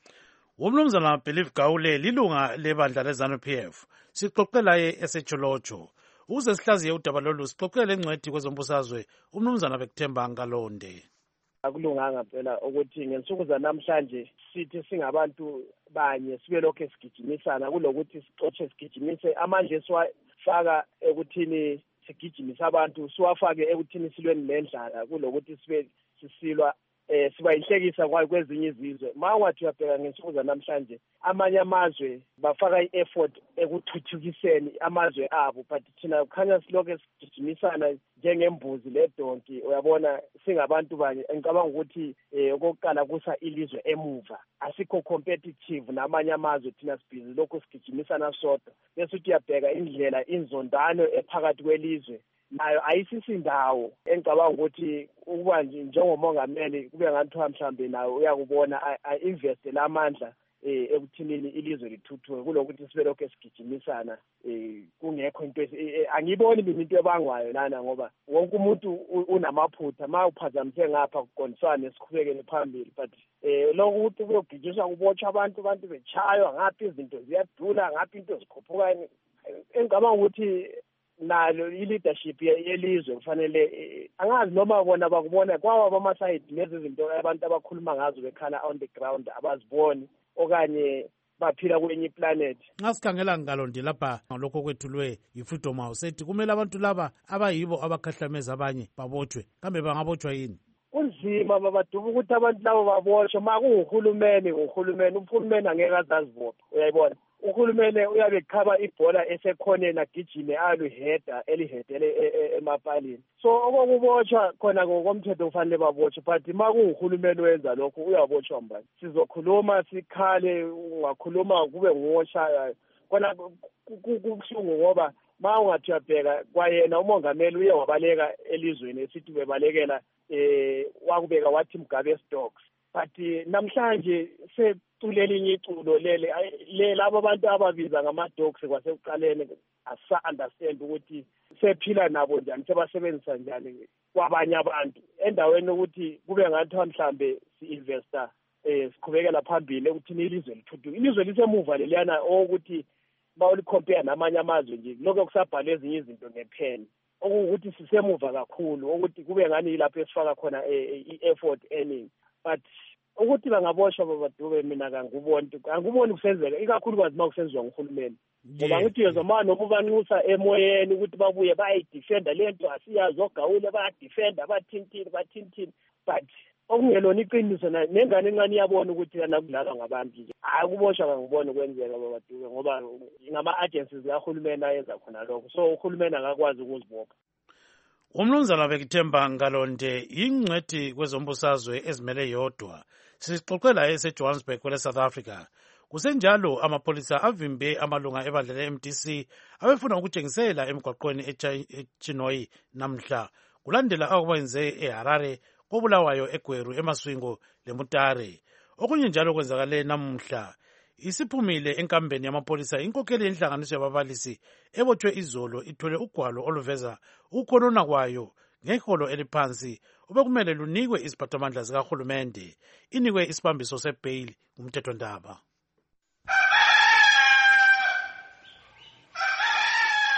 Umnumzana Believe Gawule lilunga lebandla leZANU P F sixoxela ye esejolojo ukuze sihlaziye udaba lolu sixoxele engcwethi kwezombusazwe umnumzana Bekuthemba Ngalonde. Akulunganga phela ukuthi ngensuku zanamhlanje sithi singabantu banye sibe lokho esigijimisana kulokuthi sicotshe sigijimise amandla esiwafaka ekuthini sigijimise abantu siwafake ekuthini silweni nendlala kulokuthi sibe sisilwa eh siba ihlekisa kwayo kwezinye izizwe. Ma ungathi uyabheka ngensuku zanamhlanje amanye amazwe bafaka i-effort ekuthuthukiseni amazwe abo but thina kukhanya silokho esigijimisana njengembuzi ledonki uyabona singabantu banye. Ngicabanga ukuthi okokuqala kusa ilizwe emuva asikho competitive namanye amazwe thina sibhizi lokho sigijimisana sodwa bese uthi uyabheka indlela inzondano ephakathi kwelizwe nayo ayisisindawo engicabanga ukuthi ukuba njengomongameli kube ngathiwa mhlambe nayo uyakubona a-investe lamandla eh ekuthinini ilizwe lithuthuke kulokuthi sibe lokho esigijimisana eh kungekho into angiboni mina into ebangwayo lana ngoba wonke umuntu unamaphutha ma uphazamise ngapha kuqondiswane sikhubekele phambili but eh lokho ukuthi kuyogijiswa kubotshwa abantu abantu bechaywa ngapha izinto ziyadula ngapha into zikhuphuka engicabanga ukuthi nalo i-leadership yelizwe kufanele angazi noma bona bakubona kwawa bama-side lezi zinto abantu abakhuluma ngazo bekhala on the ground abaziboni okanye baphila kwenye iplanet. Nxa sikhangela Ngalonde lapha ngalokho kwethulwe yi-Freedom House ethi kumele abantu laba abayibo abakhahlameza abanye babotshwe kambe bangabotshwa yini? Kunzima babaduba ukuthi abantu labo babotshwe ma kunguhulumeni nguhulumeni uhulumeni angeke azazibopha uyayibona. Uhulumene uyabe ekhaba ibhola esekhoneni agijime aliheda elihedele emapalini. So okokubotshwa khona ngokomthetho kufanele babotshwe but ma kunguhulumeni wenza lokho uyabotshwa mbani. Sizokhuluma sikhale ungakhuluma kube nguwoshayo khona kubuhlungu ngoba ma ungathi uyabheka kwayena umongameli uye wabaleka elizweni esithi bebalekela eh wakubeka wathi Mugabe stocks but namhlanje se lelinye iculo lele le labo abantu ababiza ngama-dogs kwasekuqaleni asa understand ukuthi sephila nabo njani sebasebenzisa njani kwabanye abantu endaweni ukuthi kube ngathiwa mhlambe si-investor eh siqhubekela phambili ukuthini ilizwe lithuthuke. Ilizwe lisemuva leliyana okuthi bawulicompare namanye amazwe nje lokho kusabhala ezinye izinto ngepheni okuwukuthi sisemuva kakhulu ukuthi kube ngani yilapho esifaka khona i-effort earning but ukuthi bangaboshwa babadube mina kanguboni anguboni kusenzeka ikakhulukazi uma kusenziwa nguhulumeni ngoba ngithi yezoma noma ubanxusa emoyeni ukuthi babuye bayidefenda lento asiyazi ogawule bayadefenda bathintini bathintini but okungelona iqiniso nengane encane iyabona ukuthi yana kudlalwa ngabantu nje hayi ukuboshwa kanguboni kwenzeka babadube ngoba ngama-agencies kahulumeni ayenza khona lokho so uhulumeni angakwazi ukuzibopha. Umnumzana Bekuthemba Ngalonde ingcwethi kwezombusazwe ezimele yodwa sixoxela eseJohannesburg kwele South Africa. Kusenjalo amapholisa avimbe amalunga ebandla le-M D C abefuna ukutshengisela emgwaqweni eChinoyi namhla kulandela akwenze eHarare kobulawayo eGweru eMaswingo leMutare. Okunye njalo kwenzakale namhla isiphumile enkambeni yamapholisa inkokheli yenhlanganiso yababalisi ebotshwe izolo ithole ugwalo oluveza ukukhonona kwayo ngeholo eliphansi obekumele lunikwe iziphathamandla zikahulumende inikwe isibambiso sebheyili ngumthethwandaba.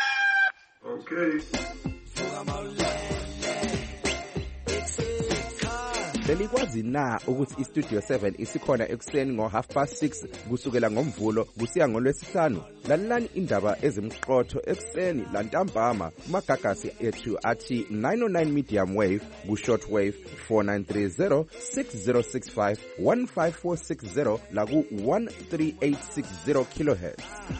Okay. Belikwazi na ukuthi iStudio seven isikhona ekuseni ngo half past six kusukela ngomvulo kusiya ngolwesihlanu. Lalelani indaba ezimqotho ekuseni lantambama kumagagasi ethu athi nine oh nine medium wave ku short wave four nine three zero six zero six five one five four six zero la ku one three eight six zero kilohertz.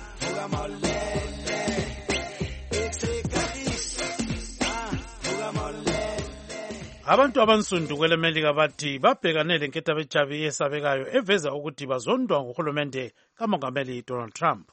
Abantu abansundu kwele Melika bathi babhekane lenkethabetshabi esabekayo eveza ukuthi bazondwa nguhulumende kamongameli Donald Trump.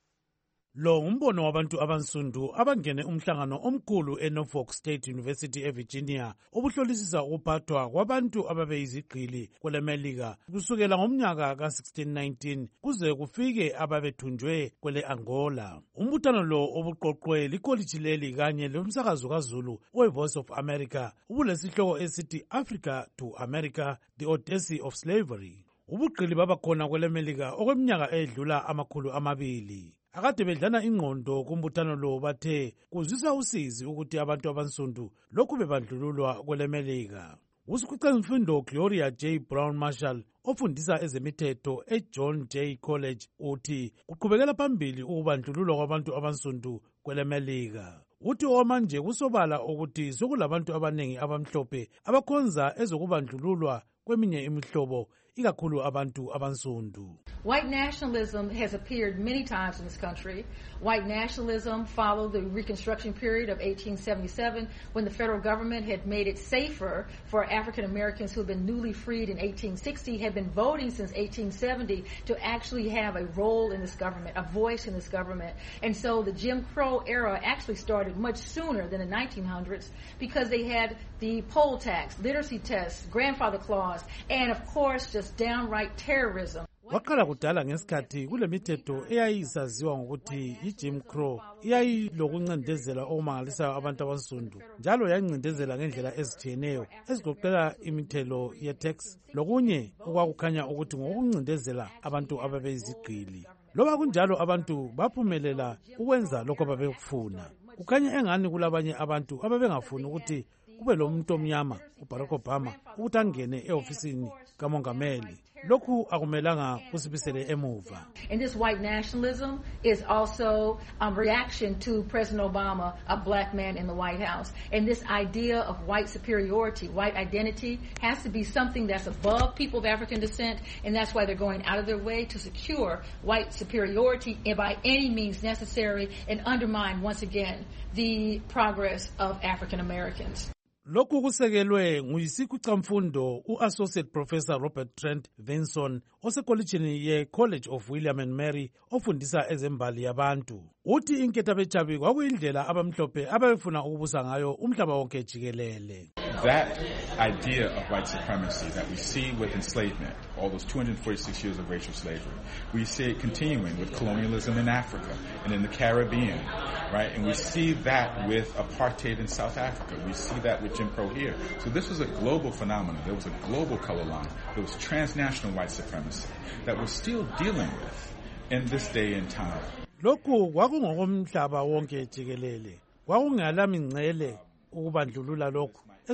Lo ngumbono wabantu abansundu abangene umhlangano omkhulu eNorfolk State University eVirginia obuhlolisisa ukuphathwa kwabantu ababeyizigqili kwele Melika kusukela ngomnyaka ka sixteen nineteen kuze kufike ababethunjwe kwele Angola. Umbuthano lo obuqoqwe likoliji leli kanye lomsakazo kaZulu we-Voice of America ubulesihloko esithi Africa to America, the Odyssey of Slavery. Ubugqili babakhona kwele Melika okweminyaka edlula amakhulu amabili. Akade bedlana ingqondo kumbuthano lo bathe kuzwisa usizi ukuthi abantu abansundu lokhu bebandlululwa kwele Melika. Usikhwicamfundo Gloria J. Brown Marshall ofundisa ezemithetho eJohn J. College uthi kuqhubekela phambili ukubandlululwa kwabantu abansundu kwele Melika. Uthi omanje kusobala ukuthi sokulabantu abanengi abamhlophe abakhonza ezokubandlululwa kweminye imihlobo ikakhulu abantu abansundu. White nationalism has appeared many times in this country. White nationalism followed the Reconstruction period of eighteen seventy-seven when the federal government had made it safer for African Americans who had been newly freed in eighteen sixty, had been voting since eighteen seventy to actually have a role in this government, a voice in this government. And so the Jim Crow era actually started much sooner than the nineteen hundreds because they had the poll tax, literacy tests, grandfather clause, and of course just downright terrorism. Wakhala kudala ngesikhathi kule mithetho eyayisaziwa ngokuthi iJim Crow iyayilokuncindezela okumangalisayo abantu abansundu njalo yayincindezela ngendlela ezitshiyeneyo ezigoqela imithelo ye-tax lokunye okwakukhanya ukuthi ngokuncindezela abantu ababeyizigqili. Loba kunjalo abantu baphumelela ukwenza lokho ababekufuna. Kukhanya engani kulabanye abantu ababengafuni ukuthi kube lo muntu omnyama uBarack Obama ukuthi angene eofisini kamongameli. Lokhu akumelanga kusibisele emuva. And this white nationalism is also a reaction to President Obama, a black man in the White House. And this idea of white superiority, white identity, has to be something that's above people of African descent, and that's why they're going out of their way to secure white superiority and by any means necessary and undermine once again the progress of African Americans. Lokhu kusekelwe nguyisikhwicamfundo u-Associate Professor Robert Trent Vinson osekolitshini ye-College of William and Mary ofundisa ezembali yabantu. Uthi inkethabetshabi kwakuyindlela abamhlophe ababefuna ukubusa ngayo umhlaba wonke jikelele. That idea of white supremacy that we see with enslavement, all those two hundred forty-six years of racial slavery, we see it continuing with colonialism in Africa and in the Caribbean, right? And we see that with apartheid in South Africa. We see that with Jim Crow here. So this was a global phenomenon. There was a global color line. There was transnational white supremacy that we're still dealing with in this day and time. Lokhu kwakungokomhlaba wonke jikelele. Kwakungalami ngcele ukubandlulula lokhu. We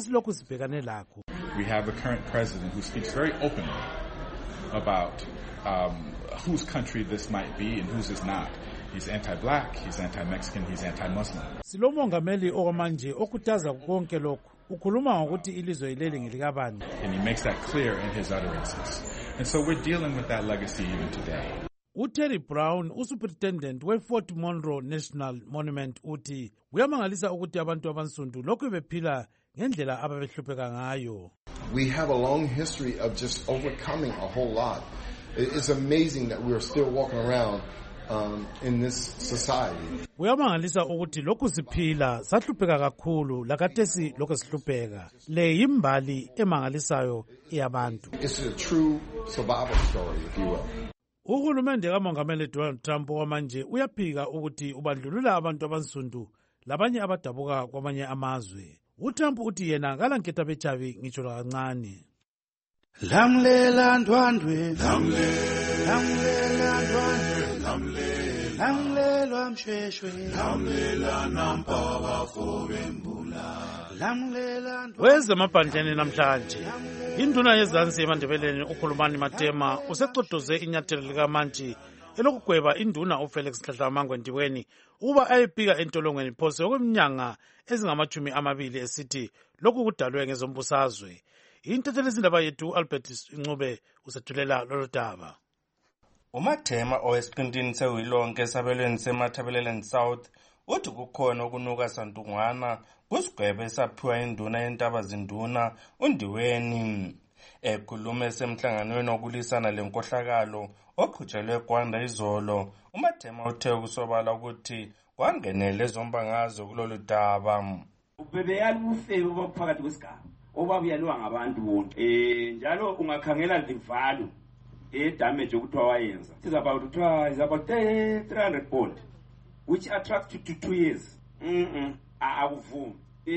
have a current president who speaks very openly about um, whose country this might be and whose is not. He's anti-black, he's anti-Mexican, he's anti-Muslim. Silomongameli okwamanje okutaza konke lokhu. Ukhuluma ngokuthi ilizwe ileli ngelikabani. And he makes that clear in his utterances. And so we're dealing with that legacy even today. uTerry Brown, usuperintendent we-Fort Monroe National Monument, uthi kuyamangalisa ukuthi abantu abansundu lokhu bephila ngendlela ababehlupheka ngayo. We have a long history of just overcoming a whole lot. It's amazing that we are still walking around um, in this society. Kuyamangalisa ukuthi lokhu siphila sahlupheka kakhulu lakathesi lokhu sihlupheka. Le yimbali emangalisayo eyabantu. It's a true survival story, if you will. Uhulumende kamongameli Donald Trump wamanje uyaphika ukuthi ubandlulula abantu abansundu labanye abadabuka kwamanye amazwe. uTrump uthi yena ngalankethabetshabi ngitsho kancane. Lamlela ndwandwe lamlela ndwandwe lamlela Lamlela msheshwe lamlela nampa bafobembula lamlela wezemaphandleni namhlanje induna yezansi emandebeleni ukhulumani Matema usecodoze inyathelo likaMantshi elokugweba induna uFelix Dladlamangwe Ndiweni ukuba ayebika entolongweni phose okweminyanga ezingamachumi amabili esithi lokhu kudalwe ngezombusazwe. Intethelezindaba yethu Albert Ncube usethulela lolu daba. uMathema owesiqintini sewilonke esabelweni seMathabeleni South uthi kukhona ukunuka santungwana kusigwebe esaphiwa induna yentaba zinduna uNdiweni. Ekhuluma esemhlanganweni wokulisana lenkohlakalo oqhutshelwe eGwanda izolo, uMathema uthe ukusobala ukuthi kwangenele zombangazwe kulolu daba. Ubebeyali ufebe obaphakathi kwesigaba obabuyalwa ngabantu bonke eh njalo ungakhangela the value eh damage okuthiwa wayenza is about kuthiwa is about three hundred bond which attracts you to two years mhm akuvumi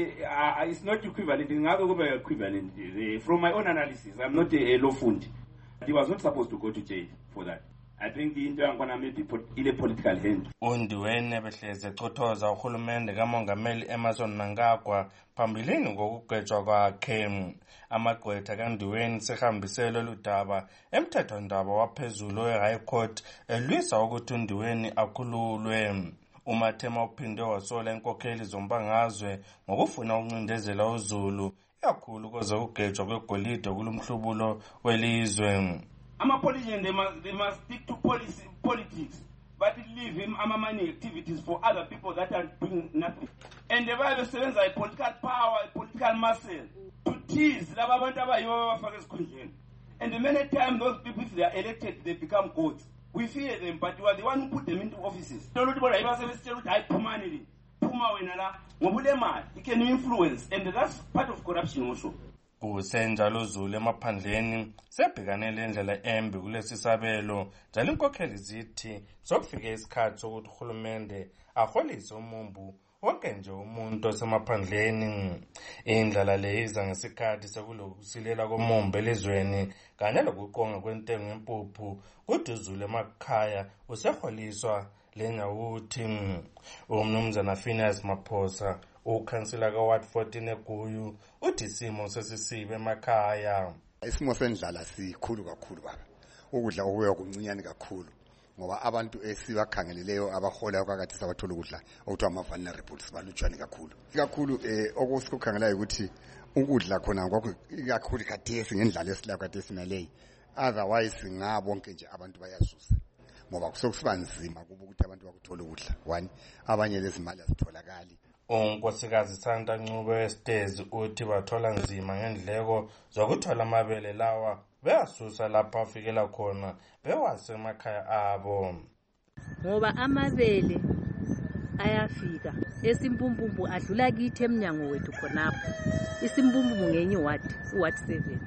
uh, it's not equivalent ngakho kube equivalent uh, from my own analysis. I'm not a, a law fund. He was not supposed to go to jail for that. I think the into yakhona maybe ile political hand. uNdiweni behleze ecothoza uhulumende kamongameli Emmerson Mnangagwa phambilini ngokugwetshwa kwakhe. Amagqwetha kaNdiweni sehambiselo ludaba emthethondaba waphezulu we-High Court elwisa ukuthi uNdiweni akhululwe. uMathema uphinde wasola inkokheli zombangazwe ngokufuna ukuncindezela uZulu kakhulu koze kugejwa kwegolide kulumhlubulo welizwe. Ama-politicians, they must, they must stick to policy, politics, but leave him ama money activities for other people that are doing nothing. And the Bible says a political power, a political muscle to tease laba abantu abayibo abafaka esikhundleni. And many times those people, if they are elected, they become gods. We fear them, but you are the one who put them into offices. Don't know what I was saying. I permanently, puma wenala, ngobulema, it can influence, and that's part of corruption also. Kusenjalo uZulu emaphandleni sebhekanele indlela embi kulesi sabelo njalo inkokheli zithi sokufika isikhathi sokuthi uhulumende aholise umumbu wonke nje umuntu osemaphandleni. Indlela le iza ngesikhathi sekulokusilela komumbu elizweni kanye lokuqonga kwentengo yempuphu kuthi uZulu emakhaya useholiswa lenyawuthi. Umnumzana Phineas Maphosa ukhansila kaWard fourteen eGuyu uthi isimo sesisibe emakhaya. Isimo sendlala sikhulu kakhulu baba. Ukudla okuya kuncinyane kakhulu ngoba abantu esibakhangeleleyo abahola kwakathi sabathola ukudla okuthiwa ama-vulnerables balutshwane kakhulu. Kakhulu eh okusikhangelelayo ukuthi ukudla khona kakhulu khathesi ngendlala esilayo khathesi naleyi. Otherwise ngabonke nje abantu bayazuza. Ngoba kusokusiba nzima kuba ukuthi abantu bakuthola ukudla. One, abanye lezimali azitholakali. uNkosikazi Santa Ncube wesitezi uthi bathola nzima ngendleko zokuthola amabele lawa beyasusa lapha afikela khona bewase emakhaya abo. Ngoba amabele ayafika esimpumpumpu adlula kithi eminyango wethu khonapho. Isimpumpu ngenye wathi uwathi seven.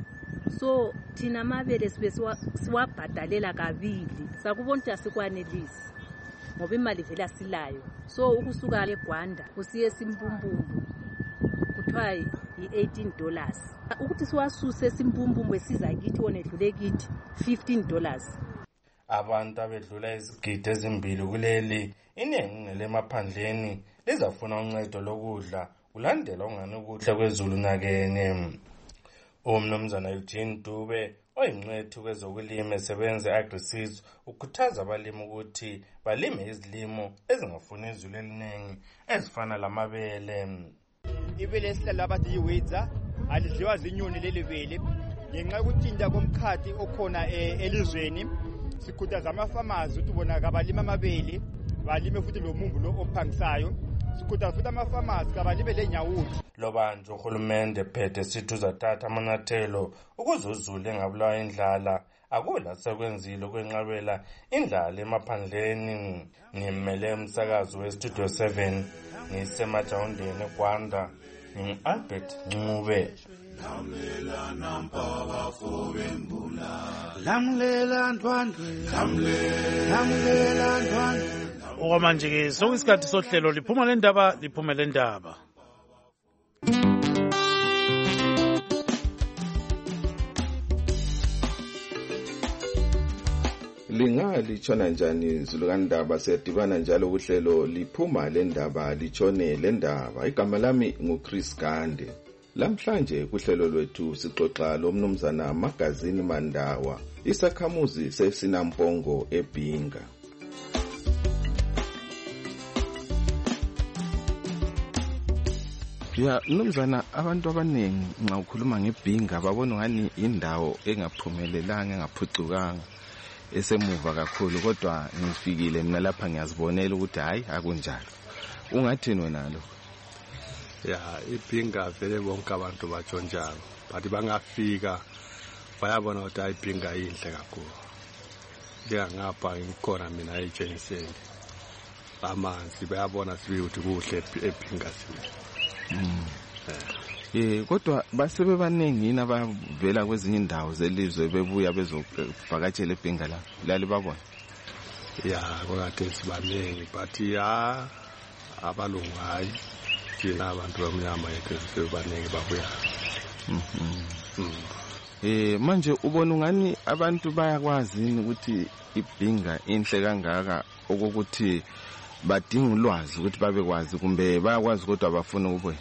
So thina amabele sibe siwabhadalela kabili sakubona ukuthi asikwanelisi ngoba imali vela silayo. So ukusuka eGwanda usiye esimpumpumu kuthiwa yi-eighteen dollars. Ukuthi siwasuse esimpumpumu esiza kithi wona edlule kithi fifteen dollars. Abantu abedlula izigidi ezimbili kuleli iningi lemaphandleni lizafuna uncedo lokudla kulandela ungani ukuhle kwezulu nakene. Umnumzana Eugene Dube oyingcwethu kwezokulima esebenza agriseeds ukhuthaza abalimi ukuthi balime izilimo ezingafuni izulu eliningi ezifana lamabele. Ibele esihlala abathi yiwedza alidliwa zinyoni leli bele ngenxa yokutinda komkhathi okhona elizweni. Sikhuthaza ama-farmers ukuthi bona kabalima amabele balime futhi lo mumbu lo ophangisayo. Sikhuthaza futhi ama-farmers kabalime lenyawuthi. Lobanje uhulumende phethe sithi uzathatha amanyathelo ukuze uZulu engabulawa indlala akula sekwenzile kwenqabela indlala emaphandleni. Ngimele umsakazo weStudio seven ngisemajawundeni eGwanda ngi-Albert Ncube. Lamlela nampa bafobembula lamlela ndwandwe lamlela ndwandwe. Okwamanje ke sokuyisikhathi sohlelo liphuma lendaba liphuma lendaba. lingalitshona njani Zulukandaba? Siyadibana njalo kuhlelo liphuma le ndaba litshone le ndaba. Igama lami nguChris Gande. Lamhlanje kuhlelo lwethu sixoxa lomnumzana Magazini Mandawa, isakhamuzi seSinampongo eBhinga. Ya mnumzana, abantu abaningi nxa ukhuluma ngeBhinga babona ngani indawo engaphumelelanga engaphucukanga esemuva kakhulu, kodwa ngifikile mina lapha ngiyazibonela ukuthi hayi akunjalo. Ungathini wena lo? Ya iBhinga vele bonke abantu batsho njalo, but bangafika bayabona ukuthi iBhinga inhle kakhulu. Ngiyangapha ngikhona mina eJensen, amanzi bayabona sibe ukuthi kuhle eBhinga sibe. Mm. Eh kodwa basebe baningi yini abavela kwezinye indawo zelizwe bebuya bezovakatshela eBhinga la lali babona? Ya kwakade sibaningi but ya abalungu hayi thina abantu bamnyama yethu sibaningi babuya. Mhm. Eh manje ubona ngani abantu bayakwazi ukuthi iBhinga inhle kangaka okokuthi badinga ulwazi ukuthi babekwazi kumbe bayakwazi kodwa abafuna ukubuya?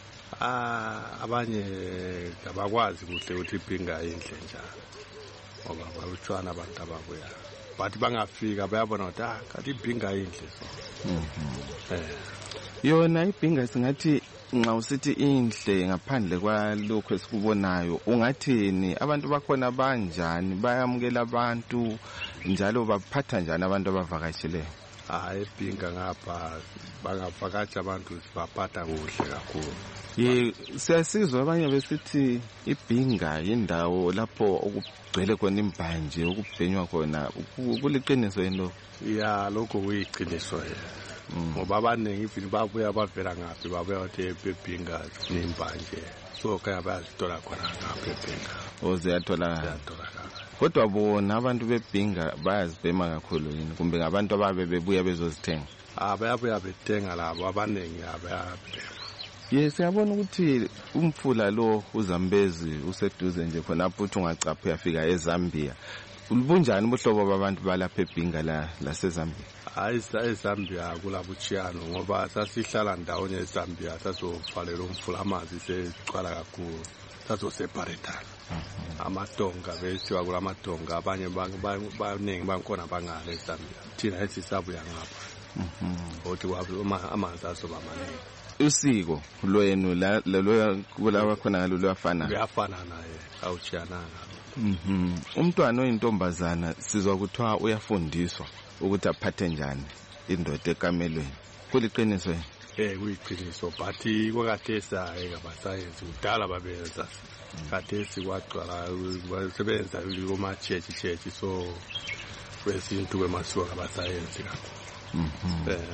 Ah abanye abakwazi kuhle ukuthi iBhinga inhle njalo, ngoba balutshwana abantu ababuya, but bangafika bayabona ukuthi ah kanti iBhinga inhle so. Mhm. Eh yona iBhinga singathi nxa usithi inhle ngaphandle kwalokho esikubonayo ungathini? Abantu bakhona banjani, bayamukela abantu njalo baphatha njani abantu abavakasheleyo? Ah eBhinga ngapha bangavakatsha abantu sibaphatha kuhle kakhulu. Ye siyasizwa abanye besithi iBhinga indawo lapho okugcwele khona imbanje okubhenywa khona, kuliqiniso yini? Ya lokho kuyiqiniso ye. Ngoba abaningi ifini babuya bavela ngaphi babuya ukuthi eBhinga nimbanje, so kaya bayazithola khona ngapha eBhinga. Oziyathola kodwa bona abantu beBhinga bayazibhema kakhulu yini kumbe ngabantu ababe bebuya bezozithenga? Ah bayabuya bethenga labo abaningi abayabhema. Yes, siyabona ukuthi umfula lo uZambezi useduze nje khonapho uthi ungacapha uyafika eZambia. Ulubunjani ubuhlobo babantu balapha eBhinga la laseZambia? Hayi eZambia kulabuchiyano ngoba sasihlala ndawonye eZambia sazovalela umfula amazi secwala kakhulu sazoseparatana. Amatonga bethiwa kulamatonga abanye baningi bankhona bangale eZambia, thina esisabuya ngapha. Mhm. Othi amanzi azoba maningi. Usiko lwenu la lo kulaba khona ngalo luyafana? Kuyafana naye, awuchiyananga. Mhm. Umntwana oyintombazana sizwa kuthiwa uyafundiswa ukuthi aphathe njani indoda ekamelweni. Kuliqiniso yini? Eh kuyiqiniso, but kwakathesa engabasayenzi udala babenza. Kathesi kwaqala basebenza kuma church church so kwesintu kwemasiko abasayenzi kakhulu. Mhm. Eh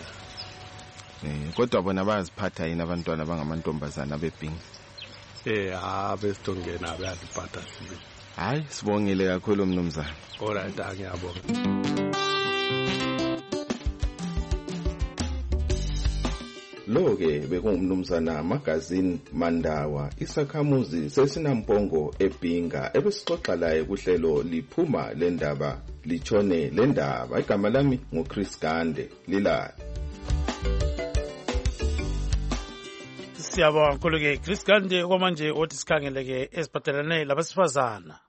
Eh kodwa bona bayaziphatha yini abantwana bangamantombazana beBhinga? Eh abesitongena bayaziphatha sibe. Hayi sibongile kakhulu mnumzana. Alright ngiyabonga. Lo-ke bekungumnumzana Magazini Mandawa, isakhamuzi seSinampongo eBhinga, ebesixoxa laye kuhlelo liphuma le ndaba litshone le ndaba. Igama lami nguChris Gande, lilala. Siyabonga kakhulu-ke Chris Gande okwamanje othi sikhangeleke esiphathelane labesifazana.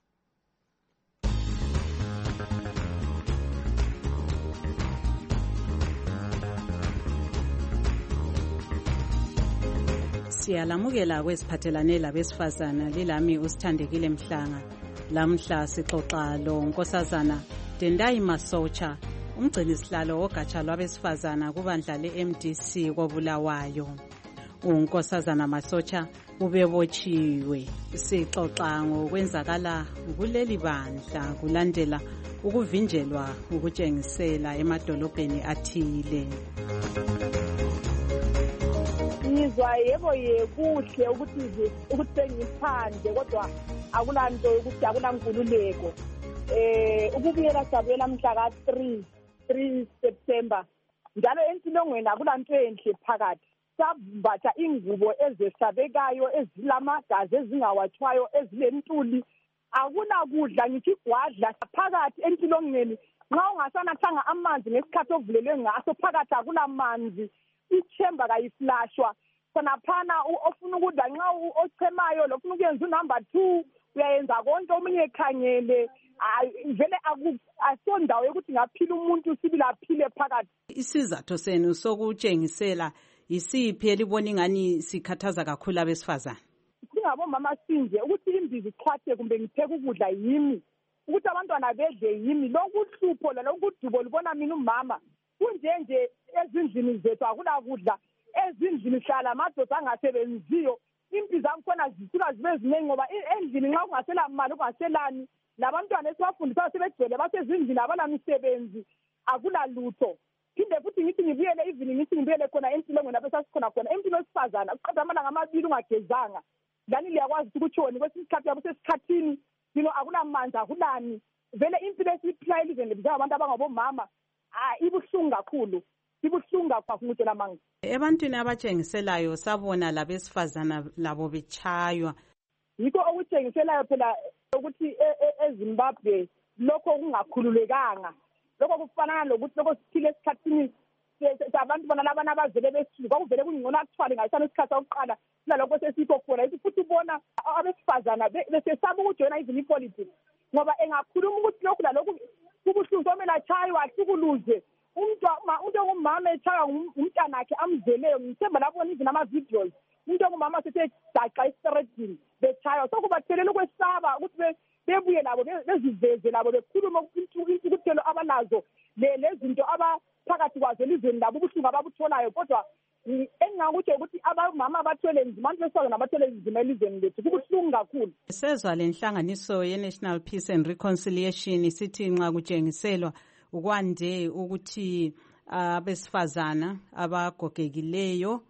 Siyalamukela kwesiphathelane labesifazana, lilami uSithandekile Mhlanga. Lamhla sixoxa lo nkosazana Tendai Masocha, umgcini sihlalo wogatsha lwabesifazana kubandla le-M D C koBulawayo. Unkosazana Masocha ubebotshiwe. Sixoxa ngokwenzakala kuleli bandla kulandela ukuvinjelwa ukutshengisela emadolobheni athile. Ngizwa yebo yekuhle ukuthi ukuthi sengiphandle kodwa akulanto ukuthi akulankululeko. Eh ukubuyela sabela mhla ka three September njalo entilongweni akulanto enhle phakathi. Sabatha ingubo ezesabekayo ezilamagazi ezingawatshwayo ezilentuli, akuna kudla ngithi gwadla phakathi entilongweni nxa ungasanathanga amanzi ngesikhathi ovulelwe ngaso phakathi akulamanzi ichember kayiflashwa khonaphana ofuna ukudla nxa ochemayo lofuna ukuyenza unumber two uyayenza konke omunye ekhangele vele asondawo yokuthi ngaphila umuntu sibili aphile phakathi. Isizathu senu sokutshengisela yisiphi elibona ingani sikhathaza kakhulu abesifazane? Singabomama sinje ukuthi imbizi xhwathe kumbe ngipheka ukudla yimi, ukuthi abantwana bedle yimi, lokuhlupho lalokudubo libona mina umama kunjenje ezindlini zethu akula kudla, ezindlini hlala amadoda angasebenziyo, imbizi zakhona zisuka zibe ziningi ngoba endlini nxa kungasela mali kungaselani labantwana esibafundisa sebegcwele basezindlini abalamisebenzi akula lutho. Phinde futhi ngithi ngibuyele evening ngithi ngibuyele khona empilweni lapho sasikhona khona empilo esifazana uqeda amalanga amabili ungagezanga lani liyakwazi ukuthi wona kwesikhathi yabo sesikhathini yino akulamanzi akulani vele impilo esiphila elizweni lethu abantu abangabomama ah ibuhlungu kakhulu ibuhlungu kakhulu ngitshela manga. Ebantwini abatshengiselayo sabona labesifazana labo betshaywa, yikho okutshengiselayo phela ukuthi eZimbabwe lokho kungakhululekanga, lokho kufanana lokuthi lokho siphile esikhathini abantu bona laba nabazele besuka kuvele kungcono akuthwale ngasana isikhathi sokuqala nalokho sesikho khona ithi futhi ubona abesifazana besesaba ukujoyina even politics ngoba engakhuluma ukuthi lokhu lalokhu kubuhlungu somela achaywa ahlukuluze umuntu umuntu ongumama echaywa umntanakhe amzeleyo ngithemba lapho even ama videos umuntu ongumama sethe daqa estreetini bechaywa sokubathelela ukwesaba ukuthi bebuye labo beziveze labo bekhuluma ukuthelo abanazo lezinto abaphakathi kwazo elizweni labo ubuhlungu ababutholayo, kodwa engingakutsho ukuthi abamama abathwele nzima abantu besifazane nabathwele nzima elizweni lethu kubuhlungu kakhulu. Sezwa le nhlanganiso ye-National Peace and Reconciliation sithi nxa kutshengiselwa ukwande ukuthi abesifazana abagogekileyo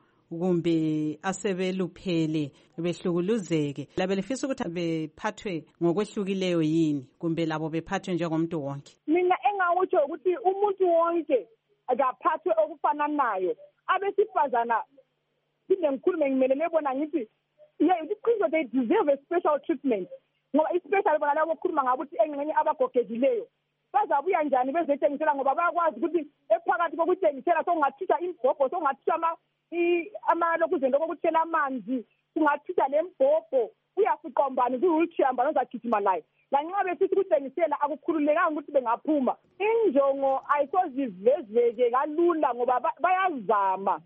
kumbe asebeluphele behlukuluzeke labe lifisa ukuthi bephathwe ngokwehlukileyo yini kumbe labo bephathwe njengomuntu wonke? Mina engakutsho ukuthi umuntu wonke akaphathwe okufananayo. Abesifazana phinde ngikhulume ngimelele bona ngithi yeah, iqiniso they deserve a special treatment ngoba especially bona labo khuluma ngabo ukuthi engxenye abagogekileyo bazabuya njani bezetshengisela ngoba bayakwazi ukuthi ephakathi kokutshengisela songathitha imbhobho songathitha ama amalokuzeni lokuthela amanzi kungathitha lembhobho uyafiqombani ku-wheelchair mbani ozagijima layo lanxa besithi kutshengisela akukhululekanga ukuthi bengaphuma. Injongo ayisozivezeke kalula ngoba bayazama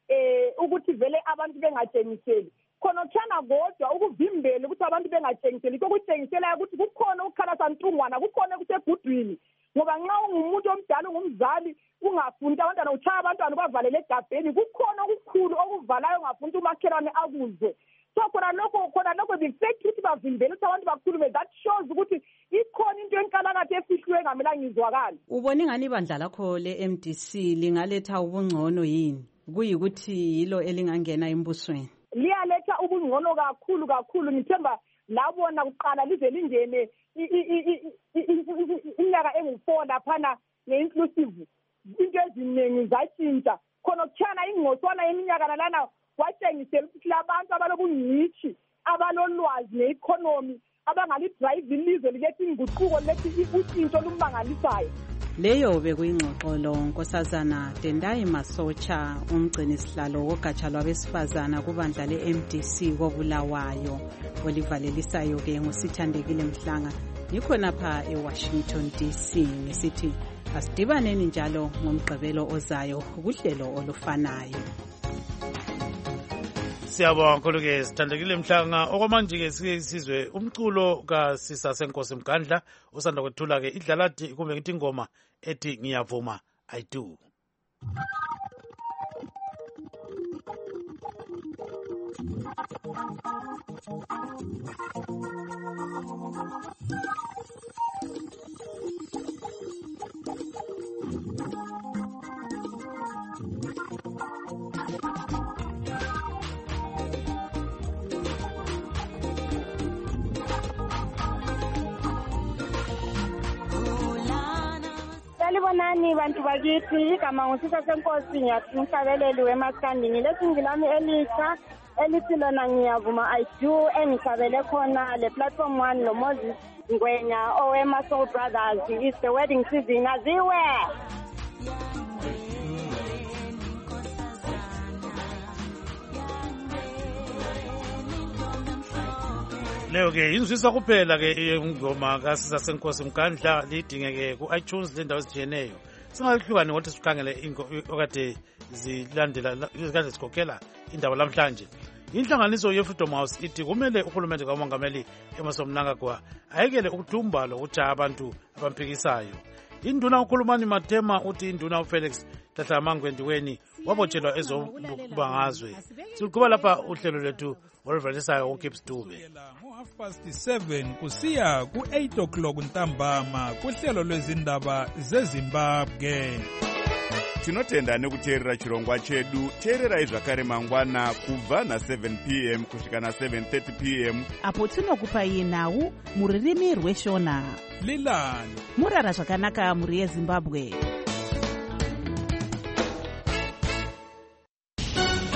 eh ukuthi vele abantu bengatshengiseli khona kuthana kodwa ukuvimbela ukuthi abantu bengatshengiseli kokutshengisela ukuthi kukhona ukukhalasa ntungwana kukhona kusebhudwini ngoba nxa ungumuntu omdala ungumzali ungafunda abantwana uchaya abantwana bavalele egabheni kukhona okukhulu okuvalayo ungafunda umakhelwane akuzwe. So khona lokho khona lokho befect ukuthi bavimbele ukuthi abantu bakhulume, that shows ukuthi ikhona into enkalakade efihlwe engamela ngizwakala. Ubona ingani ibandla lakho le-M D C lingaletha ubungcono yini kuyikuthi yilo elingangena embusweni? Liyaletha ubungcono kakhulu kakhulu ngithemba labona kuqala lize lingene iminyaka engu-four laphana nge-inclusive into eziningi zatshintsha khona kuthana ingqoswana yeminyaka nalana watshengisela ukuthi labantu abalobungcitshi abalolwazi ne-economy abangalidrayive ilizwe liletha inguquko liletha ushintsho olumangalisayo. Leyo bekuyingxoxolo Nkosazana Tendai Masocha, umgcini sihlalo wogatsha lwabesifazana kubandla le-M D C koBulawayo. Olivalelisayo ke ngusithandekile Mhlanga nikhona pha eWashington D C ngisithi asidibaneni njalo ngomgqibelo ozayo kuhlelo olufanayo. Siyabonga kakhulu ke sithandekile Mhlanga. Okwamanje ke sike sizwe umculo kaSisa Senkosi Mgandla usanda kwethula ke idlalathi kumbe ngithi ingoma ethi ngiyavuma I do. Sanibonani bantu bakithi, igama ngusisa senkosi ngiyahlabeleliwe emasandini lesingi lami elitsha elithi lona ngiyavuma I do engisabele khona le platform one lo Moses Ngwenya owema Soul Brothers. It's the wedding season aziwe. Leyo ke inzwisa kuphela ke ingoma kasisa senkosi Mkandla lidingeke ku iTunes lendawo ezijeneyo. Singahlukani ngokuthi sikhangele okade zilandela izikade zikhokhela indaba namhlanje. Inhlanganiso ye-Freedom House ithi kumele uhulumende kamongameli Emmerson Mnangagwa ayekele ukudumba lokujaha abantu abamphikisayo. Induna ukhulumani Matema uthi induna uFelix Dladla-Mangwendiweni wabotshelwa ezobungazwe. Siluqhuba lapha uhlelo lwethu oluvelisayo uKips Dube. half past seven kusiya ku-eight o'clock ntambama kuhlelo lwezindaba zeZimbabwe. Tinotenda nekuteerera chirongwa chedu. Teererai zvakare mangwana kubva na seven p m kusvika na seven thirty p m apo tinokupai nhau muririmi rweshona. Lilani murara zvakanaka muri yeZimbabwe.